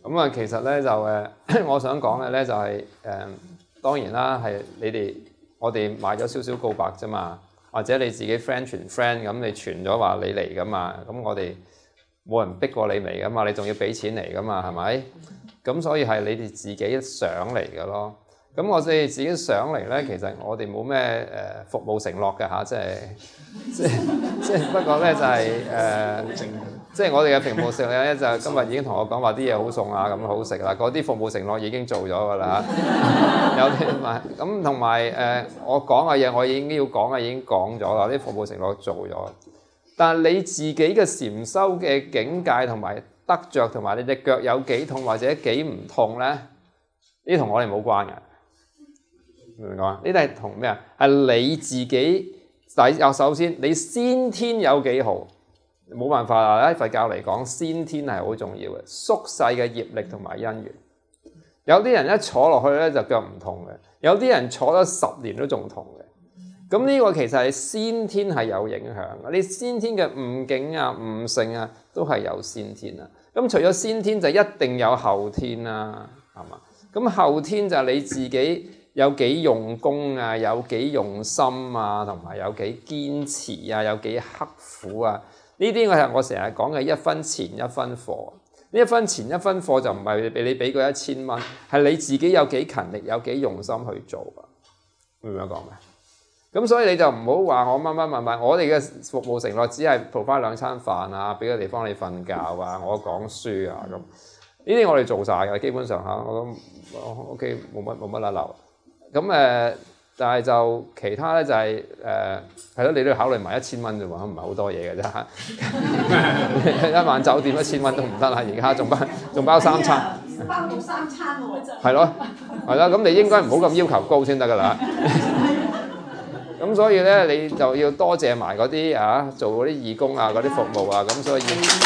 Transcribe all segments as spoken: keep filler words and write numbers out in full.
咁啊，其實咧就誒，我想講嘅咧就係、是、誒、呃，當然啦，係你哋我哋買咗少少告白啫嘛，或者你自己 friend 傳 friend 咁，你傳咗話你嚟噶嘛，咁我哋冇人逼過你嚟噶嘛，你仲要俾錢嚟噶嘛，係咪？咁所以係你哋自己想嚟嘅咯。咁我哋自己想嚟咧，其實我哋冇咩誒服務承諾嘅嚇，即係即係即係不過咧就係、是、誒，呃、即係我哋嘅服務承諾咧，就今日已經同我講話啲嘢好餸啊，咁好食啦，嗰啲服務承諾已經做咗㗎啦。有啲咪咁同埋誒，我講嘅嘢我已經要講嘅已經講咗啦，啲服務承諾做咗。但係你自己嘅禪修嘅境界同埋得着，同埋你隻腳有幾痛或者幾唔痛咧，呢同我哋冇關嘅。明唔明啊？呢啲係同咩啊？係你自己第又首先你先天有幾好，冇辦法啦。喺佛教嚟講，先天係好重要嘅，宿世嘅業力同埋因緣。有啲人一坐落去咧就腳唔痛嘅，有啲人坐咗十年都仲痛嘅。咁呢個其實係先天係有影響嘅。你先天嘅悟境啊、悟性啊，都係有先天啊。咁除咗先天就一定有後天啦，係嘛？咁後天就係你自己有幾用功啊，有幾用心啊，同埋有幾堅持啊，有幾刻苦啊。呢啲我係我成日講嘅一分錢一分貨。呢一分錢一分貨就唔係俾你俾佢一千蚊，係你自己有幾勤力，有幾用心去做啊。明唔明我講咩？咁所以你就唔好話我乜乜乜乜，我哋嘅服務承諾只係 provide 兩餐飯啊，俾個地方你瞓覺啊，我講書啊咁。呢啲我哋做晒嘅，基本上嚇我都 OK， 冇乜冇乜甩漏。咁誒，但係就其他咧就係誒係咯，你都要考慮埋一千蚊啫喎，唔係好多嘢嘅啫。一晚酒店一千蚊都唔得啦，而家仲包仲包三餐， 包到三餐喎。 係咯，係啦，咁你應該唔好咁要求高先得㗎啦。咁所以咧，你就要多謝埋嗰啲啊，做嗰啲義工啊，嗰啲服務啊，咁所以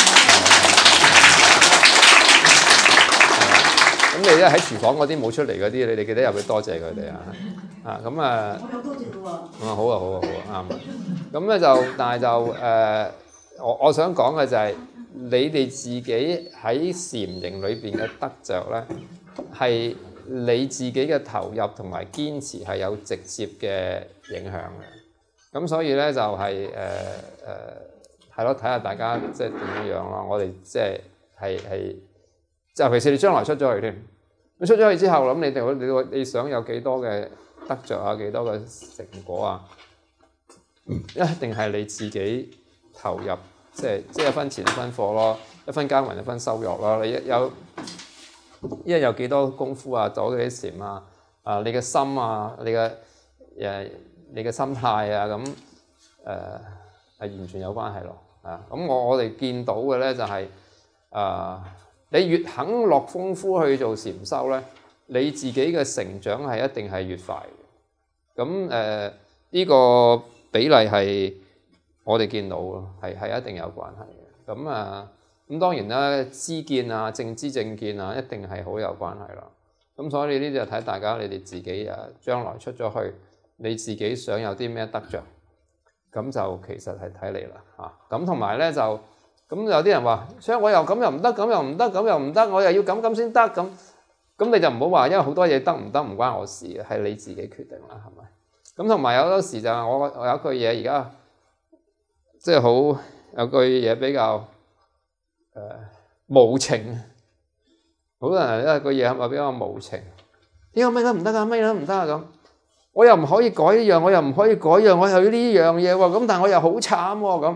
咁你咧喺廚房嗰啲冇出嚟嗰啲，你哋記得入去多謝佢哋啊！啊咁啊， 我有多謝嘅喎。 啊好啊好啊好啊啱啊！咁咧就，但係就誒、呃，我我想講嘅就係、是、你哋自己喺禪營裏邊嘅得着咧，係你自己嘅投入同埋堅持係有直接嘅影響嘅。咁所以咧就係誒誒係咯，睇、呃、下大家即係點樣咯。我哋即係係係。就尤其是你將來出咗去添，你出咗去之後，諗你哋你你想有幾多嘅得着啊，幾多嘅成果啊，一定係你自己投入，即係即係一分錢一分貨咯，一分耕耘一分收穫咯。你有因為有幾多功夫啊，走幾禪啊，啊你嘅心啊，你嘅誒你嘅心態啊，咁誒係完全有關係咯。啊，咁我我哋見到嘅咧就係、是、啊。呃你越肯落功夫去做禪修咧，你自己嘅成長係一定係越快嘅。咁誒呢個比例係我哋見到咯，係係一定有關係嘅。咁啊咁當然啦，知見啊、正知正見啊，一定係好有關係啦。咁所以呢啲就睇大家你哋自己啊，將來出咗去，你自己想有啲咩得着，咁就其實係睇你啦嚇。咁同埋咧就。咁有啲人話，所以我又咁又唔得，咁又唔得，咁又唔得，我又要咁咁先得咁。咁你就唔好話，因為好多嘢得唔得唔關我事嘅，係你自己決定啦，係咪？咁同埋有好多時就係我我有一句嘢而家即係好有句嘢比較誒、呃、無情，好多人咧句嘢係咪比較無情？呢個咩都唔得啊，咩都唔得啊咁。我又唔可以改呢樣，我又唔可以改樣，我又要呢樣嘢喎。咁但係我又好慘喎咁。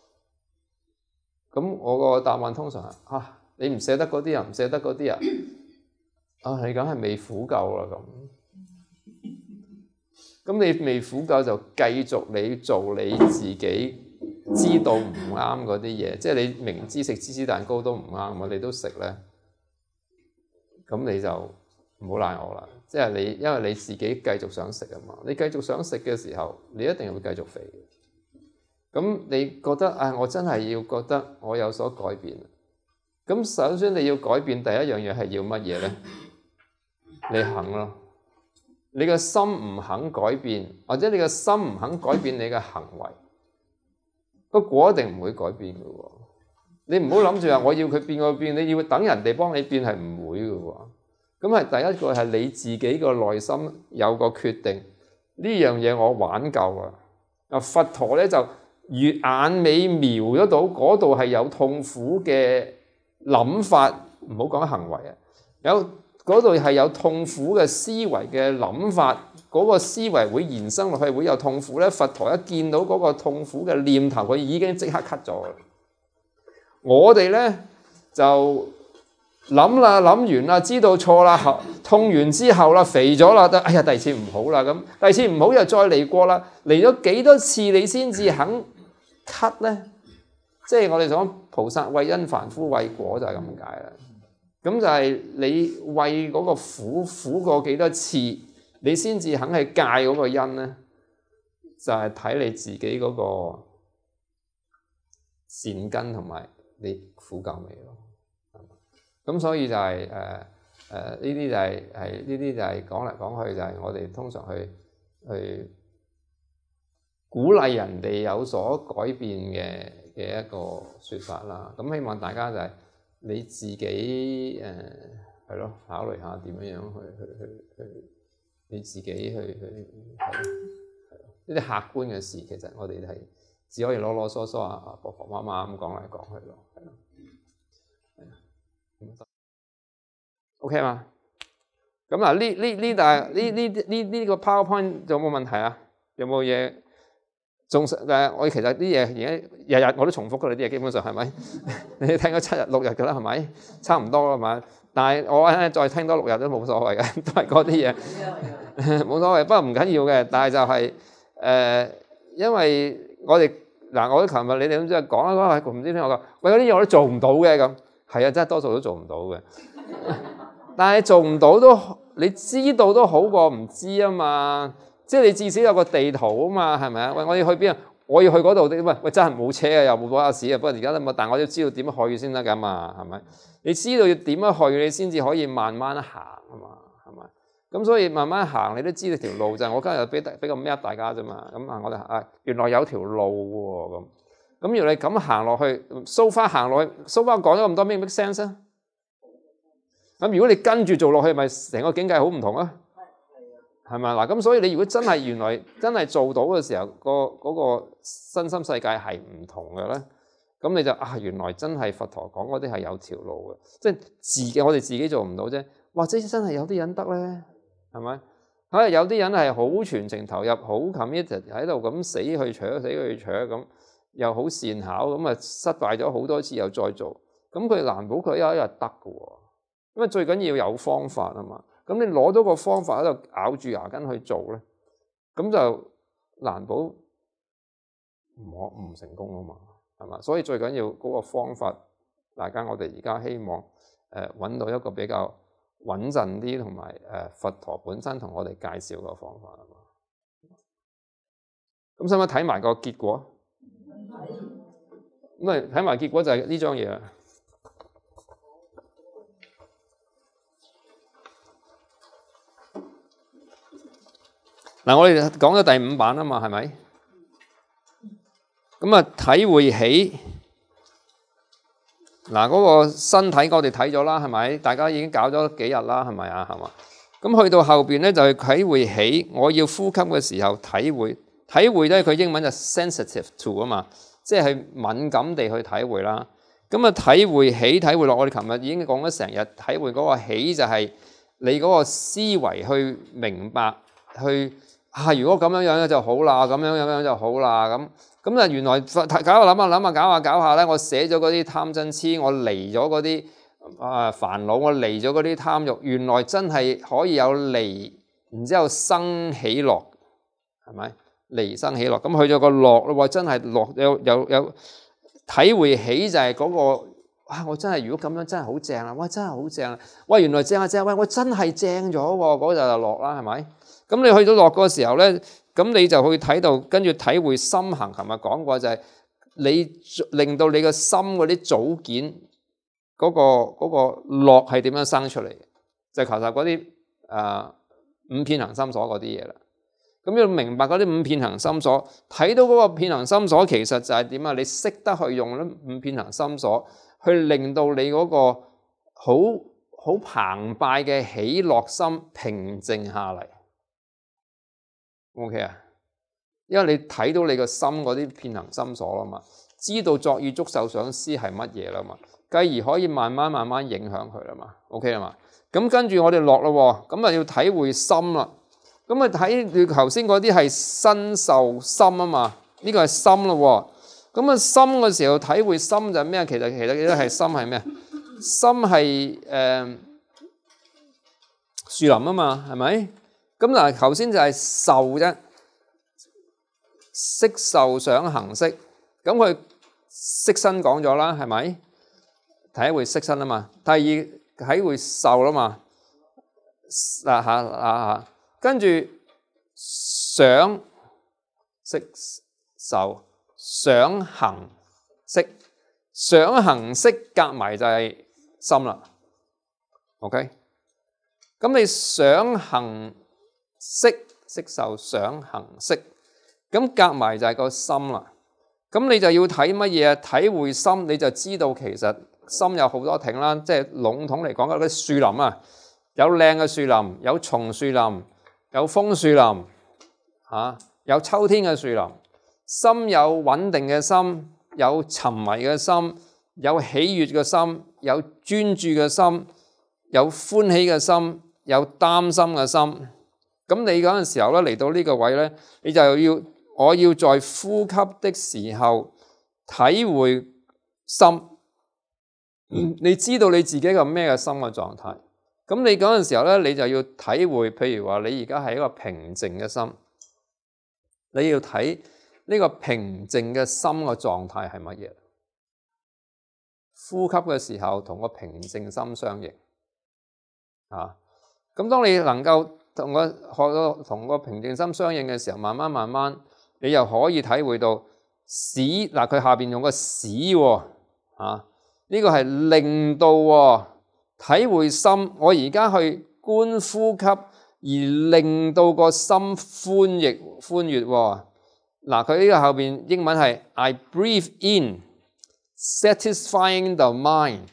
咁我個答案通常係啊，你唔捨得嗰啲人，唔捨得嗰啲啊，啊你梗係未苦夠啦咁。咁你未苦夠就繼續你做你自己知道唔啱嗰啲嘢，即係你明知食芝士蛋糕都唔啱，我哋都食咧。咁你就唔好賴我啦，即係你因為你自己繼續想食啊嘛，你繼續想食嘅時候，你一定會繼續肥。咁你覺得啊，我真係要覺得我有所改變。咁首先你要改變第一樣嘢係要乜嘢咧？你肯咯。你個心唔肯改變，或者你個心唔肯改變你嘅行為，個果一定唔會改變嘅喎。 你唔好諗住話我要佢變個變，你要等人哋幫你變係唔會嘅喎。咁係第一個係你自己個內心有個決定，呢樣嘢我玩夠啊！啊佛陀咧就越眼尾瞄得到嗰度係有痛苦嘅諗法，唔好講行為啊，有嗰度係有痛苦嘅思維嘅諗法，嗰、嗰個思維會延伸落去會有痛苦咧。佛陀一見到嗰個痛苦嘅念頭，佢已經即刻 cut 咗。我哋咧就諗啦，諗完啦，知道錯啦，痛完之後啦，肥咗啦，得哎呀，第二次唔好啦，咁第二次唔好又再嚟過啦，嚟咗幾多次你先至肯 cut 咧？即係我哋講菩薩為因凡夫為果就係咁解啦。咁就係你為嗰個苦苦過幾多次，你先至肯去戒嗰個因咧，就係、是、睇你自己嗰個善根同埋你苦夠未咯。咁所以就係誒誒呢啲就係係呢啲就係講嚟講去就係我哋通常去去鼓勵人哋有所改變嘅嘅一個説法啦。咁希望大家就係你自己誒係咯，考慮下點樣樣去去去去你自己去去呢啲客觀嘅事，其實我哋係只可以囉囉嗦嗦啊婆婆媽媽咁講嚟講去咯，係咯。OK 嘛？咁啊，呢呢呢大呢呢呢呢個 PowerPoint 有冇問題啊？有冇嘢？仲誒，我其實啲嘢而家日日我都重複㗎啦，啲嘢基本上係咪？你聽咗七日六日㗎啦，係咪？差唔多啦嘛。但係我咧再聽多六日都冇所謂嘅，都係嗰啲嘢，冇所謂。不過唔緊要嘅，但係就係、是、誒、呃，因為我哋嗱，我都琴日你哋咁即係講啦，講唔知聽我講，喂嗰啲嘢我都做唔到嘅咁，係啊，真係多數都做唔到嘅。但係做唔到都，你知道都好過唔知啊嘛。即係你至少有個地圖啊嘛，係咪啊？喂，我要去邊啊？我要去嗰度啲，喂喂，真係冇車啊，又冇巴士啊。不過而家都冇，但係我都知道點樣去先得㗎嘛，係咪？你知道要點樣去，你先至可以慢慢行啊嘛，係咪？咁所以慢慢行，你都知道條路就係、是、我今日俾俾個 map 大家啫嘛。咁啊，我哋啊原來有條路喎咁。咁原來咁行落去 ，so far 行落去 ，so far 講咗咁多，咩 make sense 啊？咁如果你跟住做落去，咪成個境界好唔同啊？係咪嗱？咁所以你如果真係原來真係做到嘅時候，個嗰個身心世界係唔同嘅咧，咁你就啊原來真係佛陀講嗰啲係有條路嘅，即係自己我哋自己做唔到啫。或者真係有啲人得咧，係咪？可能有啲人係好全情投入，好 committed 喺度咁死去搶死去搶咁，又好善巧咁啊，失敗咗好多次又再做，咁佢難保佢有一日得嘅喎。因為最緊要有方法啊嘛。咁你攞到個方法喺度咬住牙根去做咧，咁就難保唔可唔成功啊嘛，係嘛？所以最緊要嗰個方法，大家我哋而家希望誒揾到一個比較穩陣啲，同埋誒佛陀本身同我哋介紹個方法啊嘛。咁使唔使睇埋個結果？咁啊睇埋結果就係呢張嘢啊。嗱，我哋講咗第五版啊嘛，係咪？咁啊，體會起嗱嗰個身體，我哋睇咗啦，係咪？大家已經搞咗幾日啦，係咪啊？係嘛？咁去到後邊咧，就係體會起我要呼吸嘅時候，體會體會咧，佢英文就 sensitive to 啊嘛，即係敏感地去體會啦。咁啊，體會起體會落，我哋琴日已經講咗成日，體會嗰個起就係你嗰個思維去明白去。啊！如果咁樣樣咧就好啦，咁樣樣樣就好啦，咁咁啊原來搞下諗下諗下搞下搞下咧，我寫咗嗰啲貪嗔痴，我離咗嗰啲啊煩惱，我離咗嗰啲貪欲，原來真係可以有離，然之後生喜樂，係咪？離生喜樂，咁去咗個樂咯，真係樂有有有體會起就係嗰個，哇！我真係如果咁樣真係好正啊！哇！真係好正啊！喂，原來正啊正啊！喂，我真係正咗喎，嗰就就樂啦，係咪？咁你去到落嗰時候咧，咁你就去睇到，跟住體會心行。琴日講過就係你令到你個心嗰啲組件嗰、嗰個嗰、嗰個樂係點樣生出嚟嘅？就係、求實嗰啲誒五遍行心所嗰啲嘢啦。 咁要明白嗰啲五遍行心所，睇到嗰個遍行心所其實就係點啊？你識得去用呢五遍行心所，去令到你嗰個好好澎湃嘅喜樂心平靜下嚟。OK 啊？因為你睇到你個心嗰啲遍行心所啦嘛，知道作意觸受想思係乜嘢啦嘛，繼而可以慢慢慢慢影響佢啦嘛。OK 啦嘛？咁跟住我哋落咯，咁啊要體會心啦。咁啊睇你頭先嗰啲係身受心啊嘛，呢個係心咯。咁啊心嘅時候體會心就係咩？其實其實呢係心係咩？心係誒樹林啊嘛，係咪？咁嗱頭先就係受啫，色受想行識。咁佢色身講咗啦，係咪？體會色身啊嘛。第二體會受啦嘛。嗱下嗱下。跟住想識受想行識，想行識夾埋就係心啦。OK，咁你想行識識受想行識，咁夾埋就係個心啦。咁你就要睇乜嘢啊？體會心，你就知道其實心有好多挺啦。即係籠統嚟講，嗰啲樹林啊，有靚嘅樹林，有松樹林。有楓樹林，啊、有秋天嘅樹林，心有穩定嘅心，有沉迷嘅心，有喜悅嘅心，有專注嘅心，有歡喜嘅心，有擔心嘅心。咁你嗰陣時候咧，嚟到呢個位咧，你就要我要在呼吸的時候體會心，嗯、你知道你自己個咩嘅心嘅狀態。咁你嗰陣時候咧，你就要體會，譬如話你而家係一個平靜嘅心，你要睇呢個平靜嘅心嘅狀態係乜嘢？呼吸嘅時候同個平靜心相應啊！咁當你能夠同個學到同個平靜心相應嘅時候，慢慢慢慢，你又可以體會到使嗱，佢下邊用個使喎啊！呢個係令到喎。體會心，我而家去觀呼吸，而令到個心歡愉歡悦。嗱，佢呢個後邊英文係 I breathe in, satisfying the mind，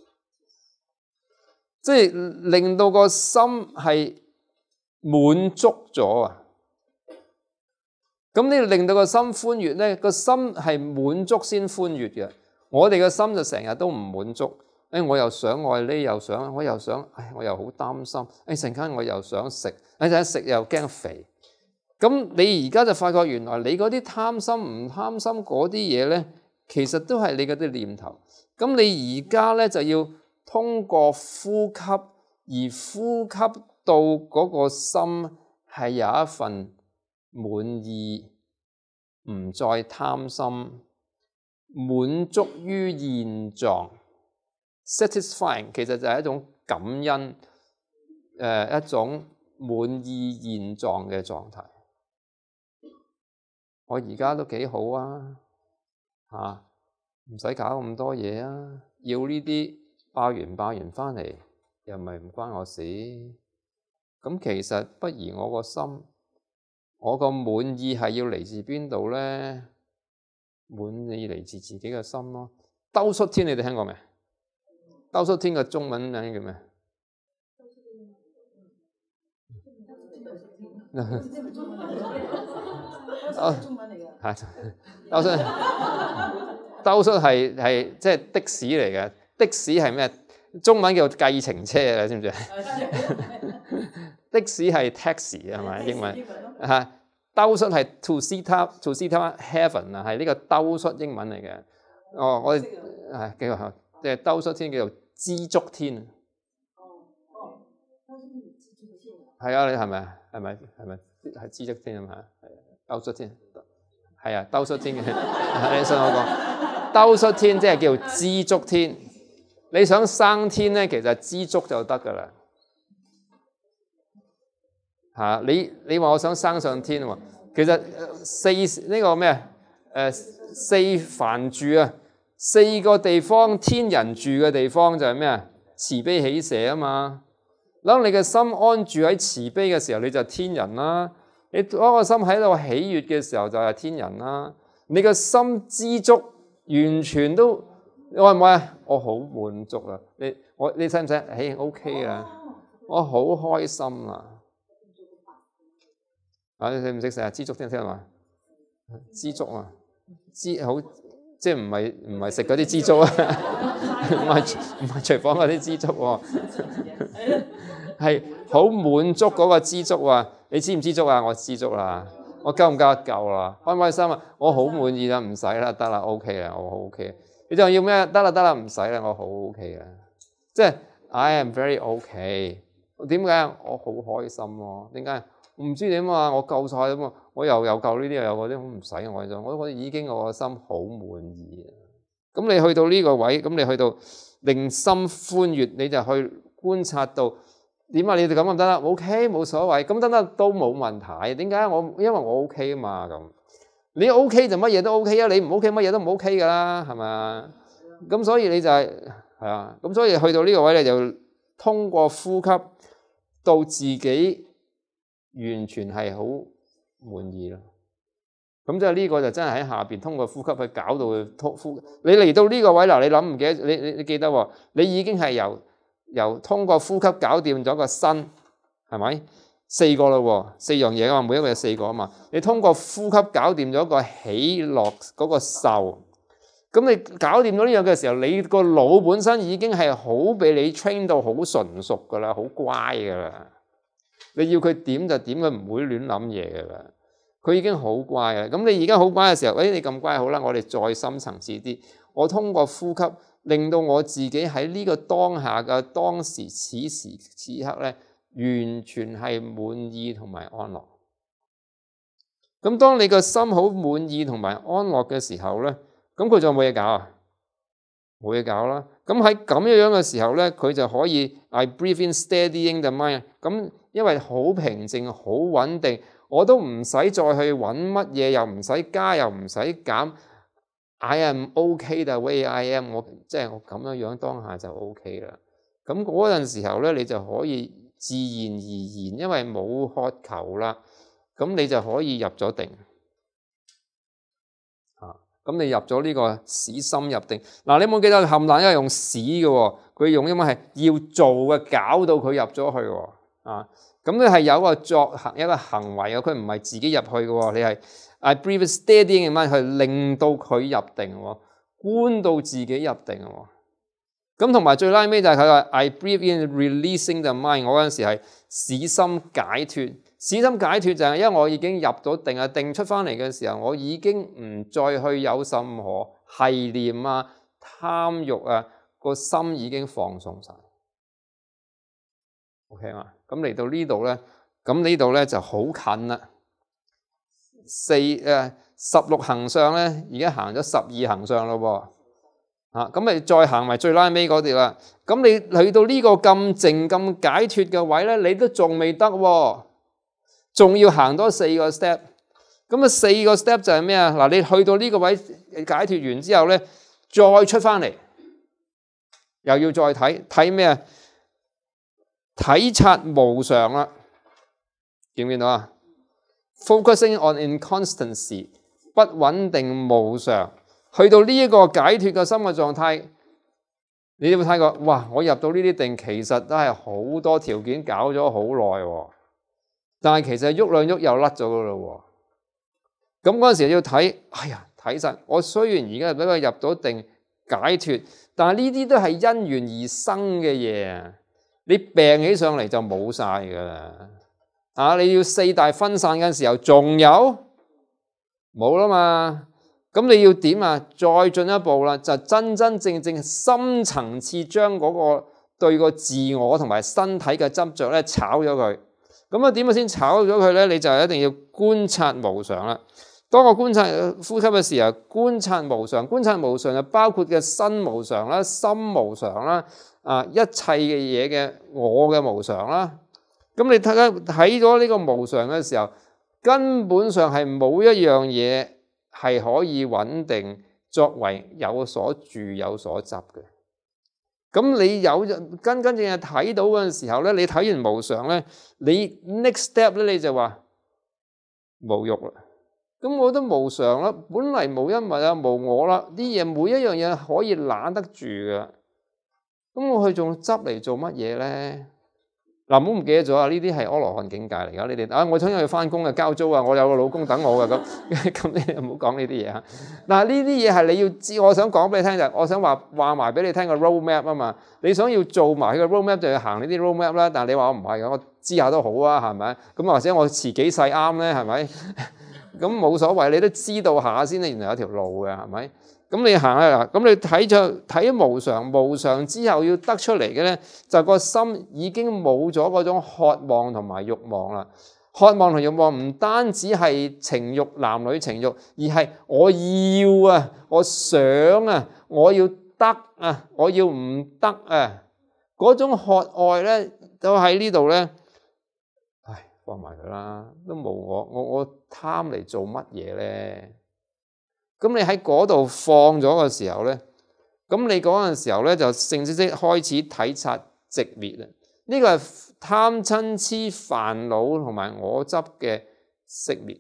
即係令到個心係滿足咗啊！咁呢令到個心歡悦咧，個心係滿足先歡悦嘅。我哋嘅心就成日都唔滿足。誒，我又想愛呢，又想，我又想，唉，我又好擔心。誒，陣間我又想食，誒，陣間食又驚肥。咁你而家就發覺，原來你嗰啲貪心唔貪心嗰啲嘢咧，其實都係你嗰啲念頭。咁你而家咧就要通過呼吸，而呼吸到嗰個心係有一份滿意，唔再貪心，滿足於現狀。satisfying 其實就係一種感恩，誒、呃、一種滿意現狀嘅狀態。我而家都幾好啊，嚇唔使搞咁多嘢啊！要呢啲爆完爆完翻嚟，又咪唔關我事。咁其實不如我個心，我個滿意係要嚟自邊度咧？滿意嚟自自己嘅心咯。兜率天你哋聽過未？兜率天嘅中文名叫咩？兜率，兜率係係即係的士嚟嘅。的士係咩？中文叫計程車啊，知唔知啊？的士係 taxi 係咪？英文嚇，兜率係 to see to see heaven 啊，係呢個兜率英文嚟嘅。哦，我哋係幾個即係兜率天叫做知足天。哦哦，係啊，你係咪啊？係咪係咪係知足天啊？嘛，兜率天係啊，兜率天嘅。你信我講，兜率天即係叫知足天。你想生天咧，其實知足就得噶啦。嚇，你你話我想生上天喎，其實四呢、這個咩啊？誒四梵住啊，四個地方天人住嘅地方就係咩啊？慈悲喜捨啊嘛。當你嘅心安住喺慈悲嘅時候，你就天人啦。 你當個心喺度喜悅嘅時候，就係天人啦。你個心知足，完全都你話唔話啊？我好滿足啦！你我你使唔使？誒 OK 啊，我好開心啊！啊，你唔識食啊？知足聽唔聽嘛？知足啊，知好即係唔係唔係食嗰啲知足啊？唔係唔係廚房嗰啲知足喎，係好滿足嗰個知足啊！你知唔知足啊？我知足啦，我夠唔夠夠啦？開唔開心啊？我好滿意啦，唔使啦，得啦 OK 啦，我好 OK。你仲要咩？得啦得啦，唔使啦，我好 OK 啦。即係 I am very OK。點解？我好開心喎。點解？我唔知點啊！我夠晒啊嘛，我又有夠呢啲又有嗰啲，唔使我就我我已經我個心好滿意。咁你去到呢個位，咁你去到令心歡悅，你就去觀察到點啊？你哋咁就得啦 ，OK 冇所謂，咁得得都冇問題。點解？我因為我 OK 啊嘛咁。你 OK 就乜嘢都 OK 啊，你唔 OK 乜嘢都唔 OK 噶啦，係咪？咁所以你就係係啊，咁所以去到呢個位你就通過呼吸到自己完全係好滿意咯。咁即係呢個就真係喺下邊通過呼吸去搞到佢呼。你嚟到呢個位嗱，你諗唔記得？你你你記得喎？你已經係由由通過呼吸搞掂咗個身，係咪？四個咯，四樣嘢啊嘛，每一個有四個啊嘛。你通過呼吸搞掂咗個喜樂嗰個受，咁你搞掂咗呢樣嘅時候，你個腦本身已經係好俾你 train 到好純熟噶啦，好乖噶啦。你要佢點就點，佢唔會亂諗嘢噶啦。佢已經好乖嘅。咁你而家好乖嘅時候，誒你咁乖好啦，我哋再深層次啲，我通過呼吸令到我自己喺呢個當下嘅當時此時此刻咧，完全係滿意同埋安樂。咁當你個心好滿意同埋安樂嘅時候咧，咁佢就冇嘢搞啊，冇嘢搞啦。咁喺咁樣樣嘅時候咧，佢就可以 I breathe in steadying the mind。咁因為好平靜、好穩定，我都唔使再去揾乜嘢，又唔使加，又唔使減。I am OK the way I am。我即係我咁樣樣當下就 OK 啦。咁嗰陣時候咧，你就可以自然而然，因為冇渴求啦，咁你就可以入咗定。啊，咁你入咗呢個使心入定。嗱，你冇記得冚唪唥因為用使嘅喎，佢用因為係要做嘅，搞到佢入咗去喎。啊，咁你係有個作行一個行為嘅，佢唔係自己入去嘅喎，你係 I breathe steady 咁樣去令到佢入定喎，觀到自己入定喎。咁同埋最拉尾就係佢話 I breathe in releasing the mind。 我嗰陣時係使心解脫，使心解脫就係因為我已經入咗定啊，定出翻嚟嘅時候，我已經唔再去有任何繫念啊、貪欲啊，個心已經放鬆晒。OK 嘛？咁嚟到呢度咧，咁呢度咧就好近啦。四誒十六行相咧，而家行咗十二行相咯喎。啊，咁咪再行埋最拉尾嗰啲啦。咁你去到呢個咁靜咁解脫嘅位咧，你都仲未得喎，仲要行多四個 step。咁啊四個 step 就係咩啊？嗱，你去到呢個位解脫完之後咧，再出翻嚟，又要再睇睇咩啊？體察無常啦，見唔見到啊 ？Focusing on inconstancy， 不穩定無常。去到呢一個解脫嘅心嘅狀態，你有冇睇過？哇！我入到呢啲定，其實都係好多條件搞咗好耐喎，但係其實喐兩喐又甩咗噶咯喎。咁嗰陣時要睇，哎呀，睇晒。我雖然而家俾佢入到定解脫，但係呢啲都係因緣而生嘅嘢。你病起上嚟就冇晒噶啦。啊，你要四大分散嘅時候，仲有冇啦嘛？咁你要點啊？再進一步啦，就真真正正深層次將嗰個對個自我同埋身體嘅執着咧炒咗佢。咁啊點啊先炒咗佢咧？你就一定要觀察無常啦。當我觀察呼吸嘅時候，觀察無常，觀察無常就包括嘅身無常啦、心無常啦、啊一切嘅嘢嘅我嘅無常啦。咁你睇睇咗呢個無常嘅時候，根本上係冇一樣嘢係可以穩定作為有所住有所執嘅。咁你有跟跟正係睇到嗰陣時候咧，你睇完無常咧，你 next step 咧你就話無欲啦。咁我都無常啦，本嚟無一物啊，無我啦，啲嘢每一樣嘢可以攬得住嘅。咁我去仲執嚟做乜嘢咧？嗱，唔好唔記得咗啊！呢啲係阿羅漢境界嚟噶。你哋啊，我聽日要翻工啊，交租啊，我有個老公等我嘅咁，咁你哋唔好講呢啲嘢啊。嗱，呢啲嘢係你要知，我想講俾你聽就係，我想話話埋俾你聽個 roadmap 啊嘛。你想要做埋個 roadmap 就要行呢啲 roadmap 啦。但係你話我唔係嘅，我知下都好啊，係咪？咁或者我遲幾世啱咧，係咪？咁冇所謂，你都知道下先，你原來有條路嘅，係咪？咁你行啦，咁你睇咗睇無常，無常之後要得出嚟嘅咧，就個心已經冇咗嗰種渴望同埋慾望啦。渴望同慾望唔單止係情慾，男女情慾，而係我要啊，我想啊，我要得啊，我要唔得啊，嗰種渴愛咧，都喺呢度咧。唉，放埋佢啦，都冇我，我我貪嚟做乜嘢咧？咁你喺嗰度放咗嘅時候咧，咁你嗰陣時候咧就正式式開始體察寂滅啦。呢個係貪嗔痴煩惱同埋我執嘅熄滅。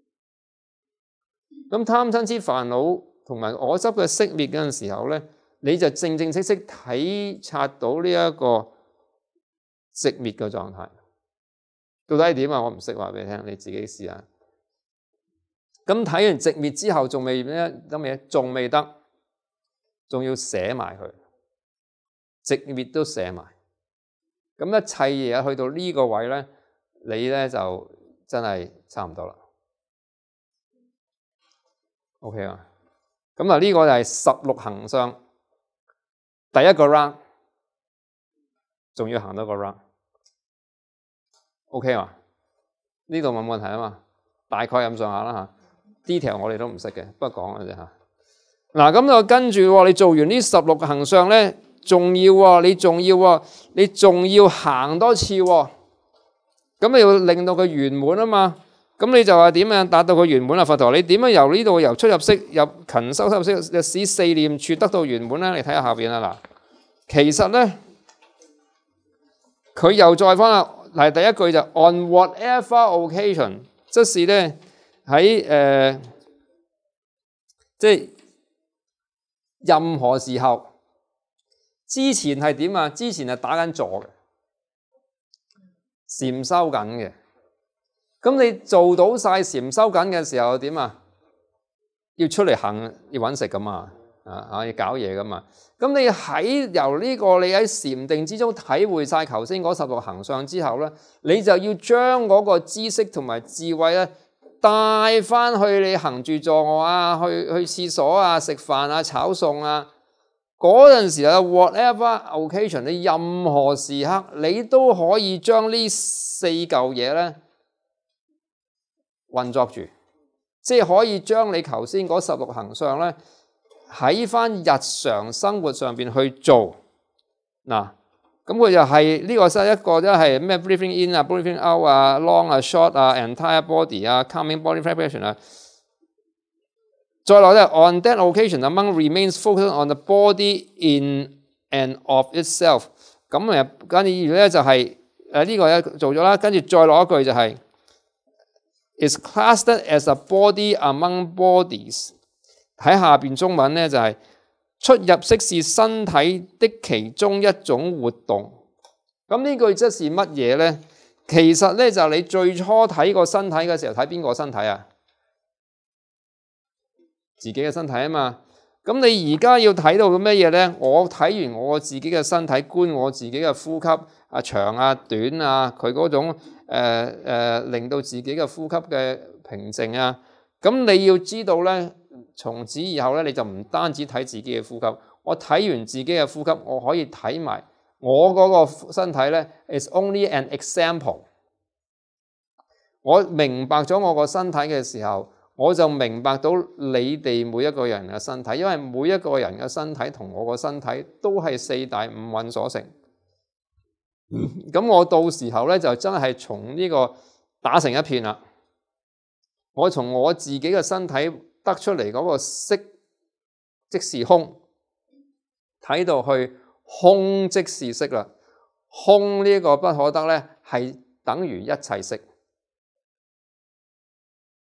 咁貪嗔痴煩惱同埋我執嘅熄滅嗰陣時候咧，你就正正式式體察到呢一個寂滅嘅狀態。到底係點啊？我唔識話俾你聽，你自己試下。咁睇完寂滅之後，仲未咩得未？仲未得，仲要寫埋佢，寂滅都寫埋。咁一切嘢去到呢個位咧，你咧就真係差唔多啦。OK 啊？咁啊，呢個就係十六行相第一個 round， 仲要行多個 round。OK 啊？呢度冇問題啊嘛，大概咁上下啦嚇。detail 我哋都唔識嘅，不過講嘅啫嚇。嗱，咁就跟住你做完呢十六行相咧，仲要喎，你仲要喎，你仲要行多次喎。咁你要令到佢圓滿啊嘛。咁你就話點樣達到佢圓滿啊？佛陀，你點樣由呢度由出入息入勤修修息，使四念處得到圓滿咧？你睇下下邊啦嗱，其實咧佢又再翻啦，嚟第一句就 on whatever occasion， 即是咧。喺誒、呃，即係任何時候，之前係點啊？之前係打緊坐嘅，禪修緊嘅。咁你做到晒禪修緊嘅時候點啊？要出嚟行，要揾食噶嘛，啊啊要搞嘢噶嘛。咁你喺由呢個你喺禪定之中體會晒頭先嗰十六行相之後咧，你就要將嗰個知識同埋智慧咧。帶翻去你行住坐臥啊，去去廁所啊，食飯啊，炒餸啊，嗰陣時啊 whatever occasion， 你任何時刻你都可以將呢四嚿嘢咧運作住，即係可以將你頭先嗰十六行相咧喺翻日常生活上邊去做嗱。咁佢就係呢個係一個都係咩 breathing in 啊 breathing out 啊 long 啊 short 啊 entire body 啊 calming body vibration 啊，再落咧 on that occasion among remains focused on the body in and of itself。咁誒跟住咧就係誒呢個咧做咗啦，跟住再落一句就係、是、is classed as a body among bodies。喺下邊中文咧就係、是。出入息是身體的其中一種活動。咁呢句即是乜嘢咧？其實咧就係你最初睇個身體嘅時候，睇邊個身體啊？自己嘅身體啊嘛。咁你而家要睇到嘅咩嘢咧？我睇完我自己嘅身體，觀我自己嘅呼吸啊，長啊短啊，佢嗰種誒誒、呃呃、令到自己嘅呼吸嘅平靜啊。咁你要知道咧。從此以後咧，你就唔單止睇自己嘅呼吸，我睇完自己嘅呼吸，我可以睇埋我嗰個身體咧。Is only an example。我明白咗我個身體嘅時候，我就明白到你哋每一個人嘅身體，因為每一個人嘅身體同我個身體都係四大五蘊所成。咁我到時候咧就真係從呢個打成一片啦。我從我自己嘅身體。得出嚟嗰個色即是空，睇到去空即是色啦。空呢個不可得咧，係等於一切色。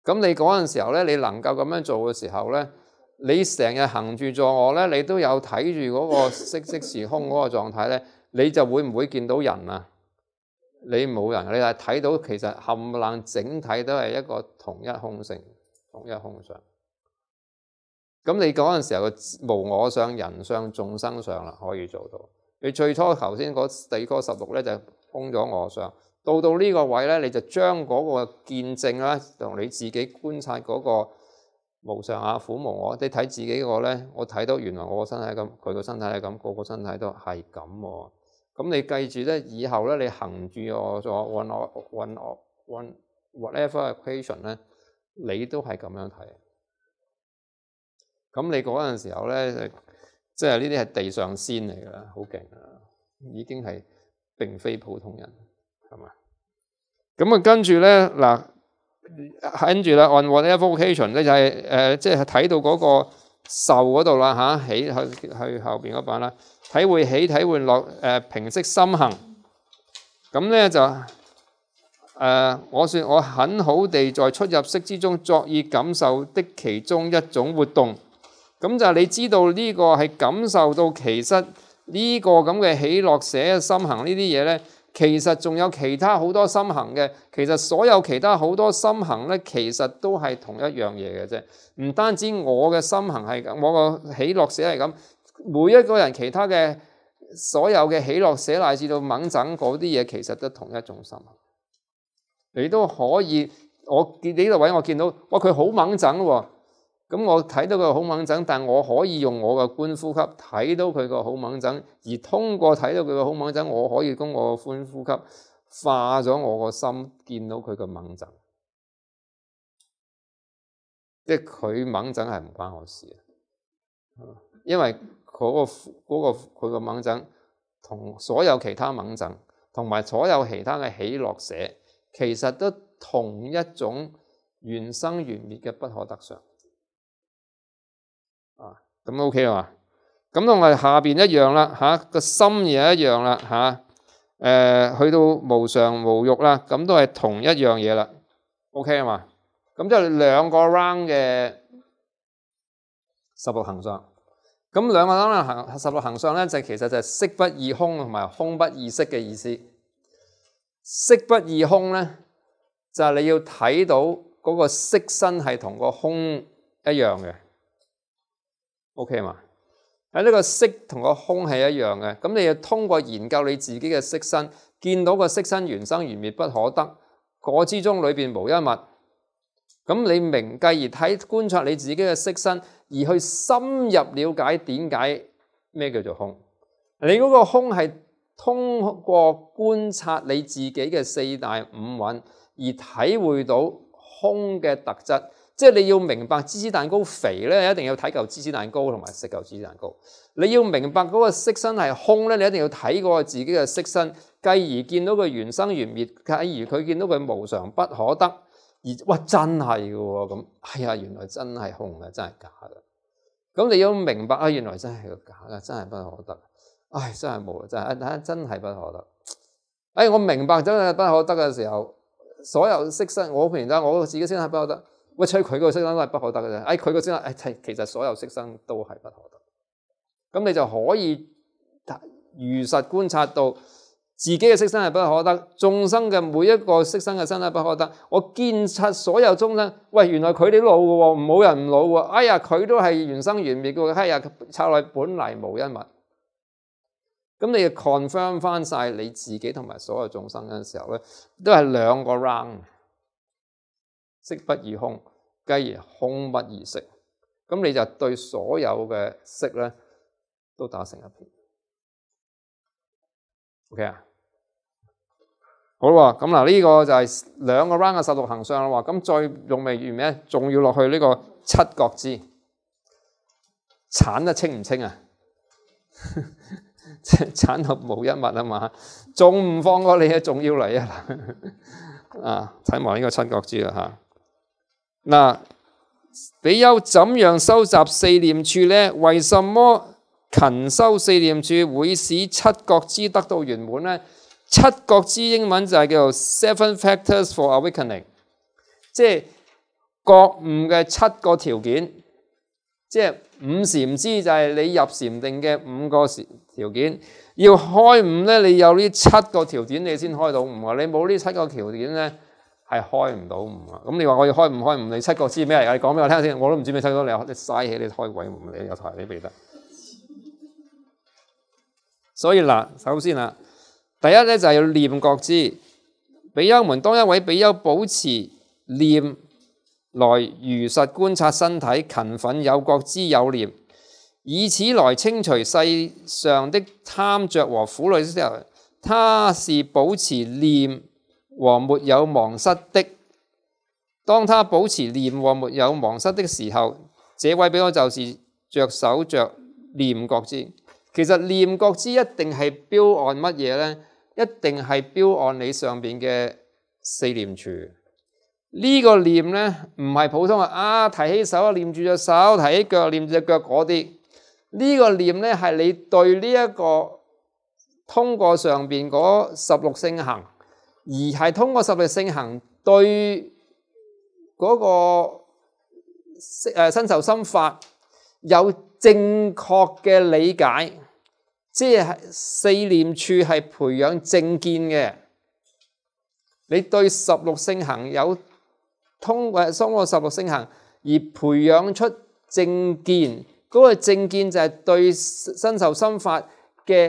咁你嗰陣時候咧，你能夠咁樣做嘅時候咧，你成日行住坐臥咧，你都有睇住嗰個息息時空嗰個狀態咧，你就會唔會見到人啊？你冇人，你係睇到其實冚唪唥整體都係一個同一空性、同一空相。咁你嗰陣時候嘅無我相、人相、眾生相啦，可以做到。你最初頭先嗰地嗰十六咧就空咗我相，到到呢個位咧，你就將嗰個見證啦，同你自己觀察嗰個無常啊、苦無我，你睇自己個咧，我睇到原來我個身體係咁，佢個身體係咁，個個身體都係咁喎。咁你記住咧，以後咧你行住我咗 one one one whatever equation 咧，你都係咁樣睇。咁你嗰陣時候咧，即係呢啲係地上仙嚟㗎啦，好勁啊！已經係並非普通人，係嘛？咁啊，跟住咧嗱，跟住啦 on whatever occasion 咧就係誒，即係睇到嗰個受嗰度啦嚇，起去去後邊嗰版啦。體會起，體會落，誒、呃、平息心行。咁咧就誒、呃，我說我很好地在出入息之中作意感受的其中一種活動。咁就係你知道呢個係感受到其實呢個咁嘅喜樂捨心行呢啲嘢咧，其實仲有其他好多心行嘅。其實所有其他好多心行咧，其實都係同一樣嘢嘅啫。唔單止我嘅心行係咁，我個喜樂捨係咁。每一個人其他嘅所有嘅喜樂捨乃至到猛整嗰啲嘢，其實都同一種心。你都可以，我見呢個位我見到，哇佢好猛整喎，咁我睇到佢好猛整，但我可以用我嘅觀呼吸睇到佢個好猛整，而通過睇到佢個好猛整，我可以供我嘅觀呼吸化咗我個心，見到佢個猛整。即係佢猛整係唔關我事啊，因為嗰個嗰個佢個猛整同所有其他猛整，同埋所有其他嘅喜樂捨，其實都同一種緣生緣滅嘅不可得相。啊，咁 OK 啊嘛？咁同埋下邊一樣啦，嚇個心亦一樣啦，嚇誒去到無常無欲啦，咁都係同一樣嘢啦。OK 啊嘛？咁即係兩個 round 嘅十六行相。咁兩個 round 行十六行相咧，就其實就係色不異空同埋空不異色嘅意思。色不異空咧，就係你要睇到嗰個色身係同個空一樣嘅。OK 嘛？喺呢個色同個空係一樣嘅，咁你要通過研究你自己嘅色身，見到個色身緣生緣滅不可得，嗰之中裏邊無一物。咁你明繼而睇觀察你自己嘅色身，而去深入了解點解咩叫做空。你嗰個空係通過觀察你自己嘅四大五蘊而體會到空嘅特質。即係你要明白芝士蛋糕肥咧，一定要睇嚿芝士蛋糕同埋食嚿芝士蛋糕。你要明白嗰個色身係空咧，你一定要睇過自己嘅色身，繼而見到佢緣生緣滅，繼而佢見到佢無常不可得。而哇真係嘅喎，咁係啊，原來真係空嘅，真係假嘅。咁你要明白啊，原來真係個假嘅，真係不可得。唉，真係冇，真係真係不可得。唉，我明白真係不可得嘅時候，所有色身我譬如得我自己色身係不可得。喂，吹佢個色身都係不可得嘅啫。唉，佢個色身，唉，其實所有色身都係不可得。咁你就可以如實觀察到自己嘅色身係不可得，眾生嘅每一個色身嘅身體不可得。我見察所有眾生，喂，原來佢哋老嘅喎，冇人唔老喎。哎呀，佢都係緣生緣滅嘅。哎呀，拆來本嚟無一物。咁你要 confirm 翻晒你自己同埋所有眾生嘅時候咧，都係兩個 round。色不異空，繼而空不異色，咁你就對所有嘅色咧都打成一片。OK 啊，好啦，咁嗱呢個就係兩個 round 嘅十六行相啦。咁再用未完咩？仲要落去呢個七覺支，鏟得清唔清啊？鏟到無一物啊嘛，仲唔放過你啊？仲要嚟啊！啊，睇埋呢個七覺支啦嚇。嗱，比丘怎樣收集四念處呢？為什麼勤修四念處會使七覺支得到圓滿呢？七覺支英文就係叫做 Seven Factors for Awakening， 即係覺悟嘅七個條件，即係五禪師就係你入禪定嘅五個條件。要開悟咧，你有呢七個條件你先開到悟啊！你冇呢七個條件咧，係開唔到悟啊！咁你話我要開悟開悟，你七個知咩嚟？你講俾我聽先，我都唔知咩七個，你你嘥氣，你開鬼悟，你有台你未得。所以嗱，首先啦，第一咧就係要念覺知。比丘們，當一位比丘保持念來如實觀察身體，勤奮有覺知有念，以此來清除世上的貪着和苦惱的時候，他是保持念和沒有忘失的。當他保持念和沒有忘失的時候，這位比丘就是着手着念覺知。其實念覺知一定係標按乜嘢呢？一定係標按你上邊嘅四念處。呢、這個念呢，唔係普通啊，提起手念住隻手，提起腳念住隻腳嗰啲。呢、這個念呢，係你對呢、這、一個通過上邊嗰十六聖行，而係通過十六聖行對嗰個誒身受心法有正確嘅理解。即係四念處係培養正見嘅，你對十六聖行有通過通過十六聖行而培養出正見，嗰、那個正見就係對身受心法嘅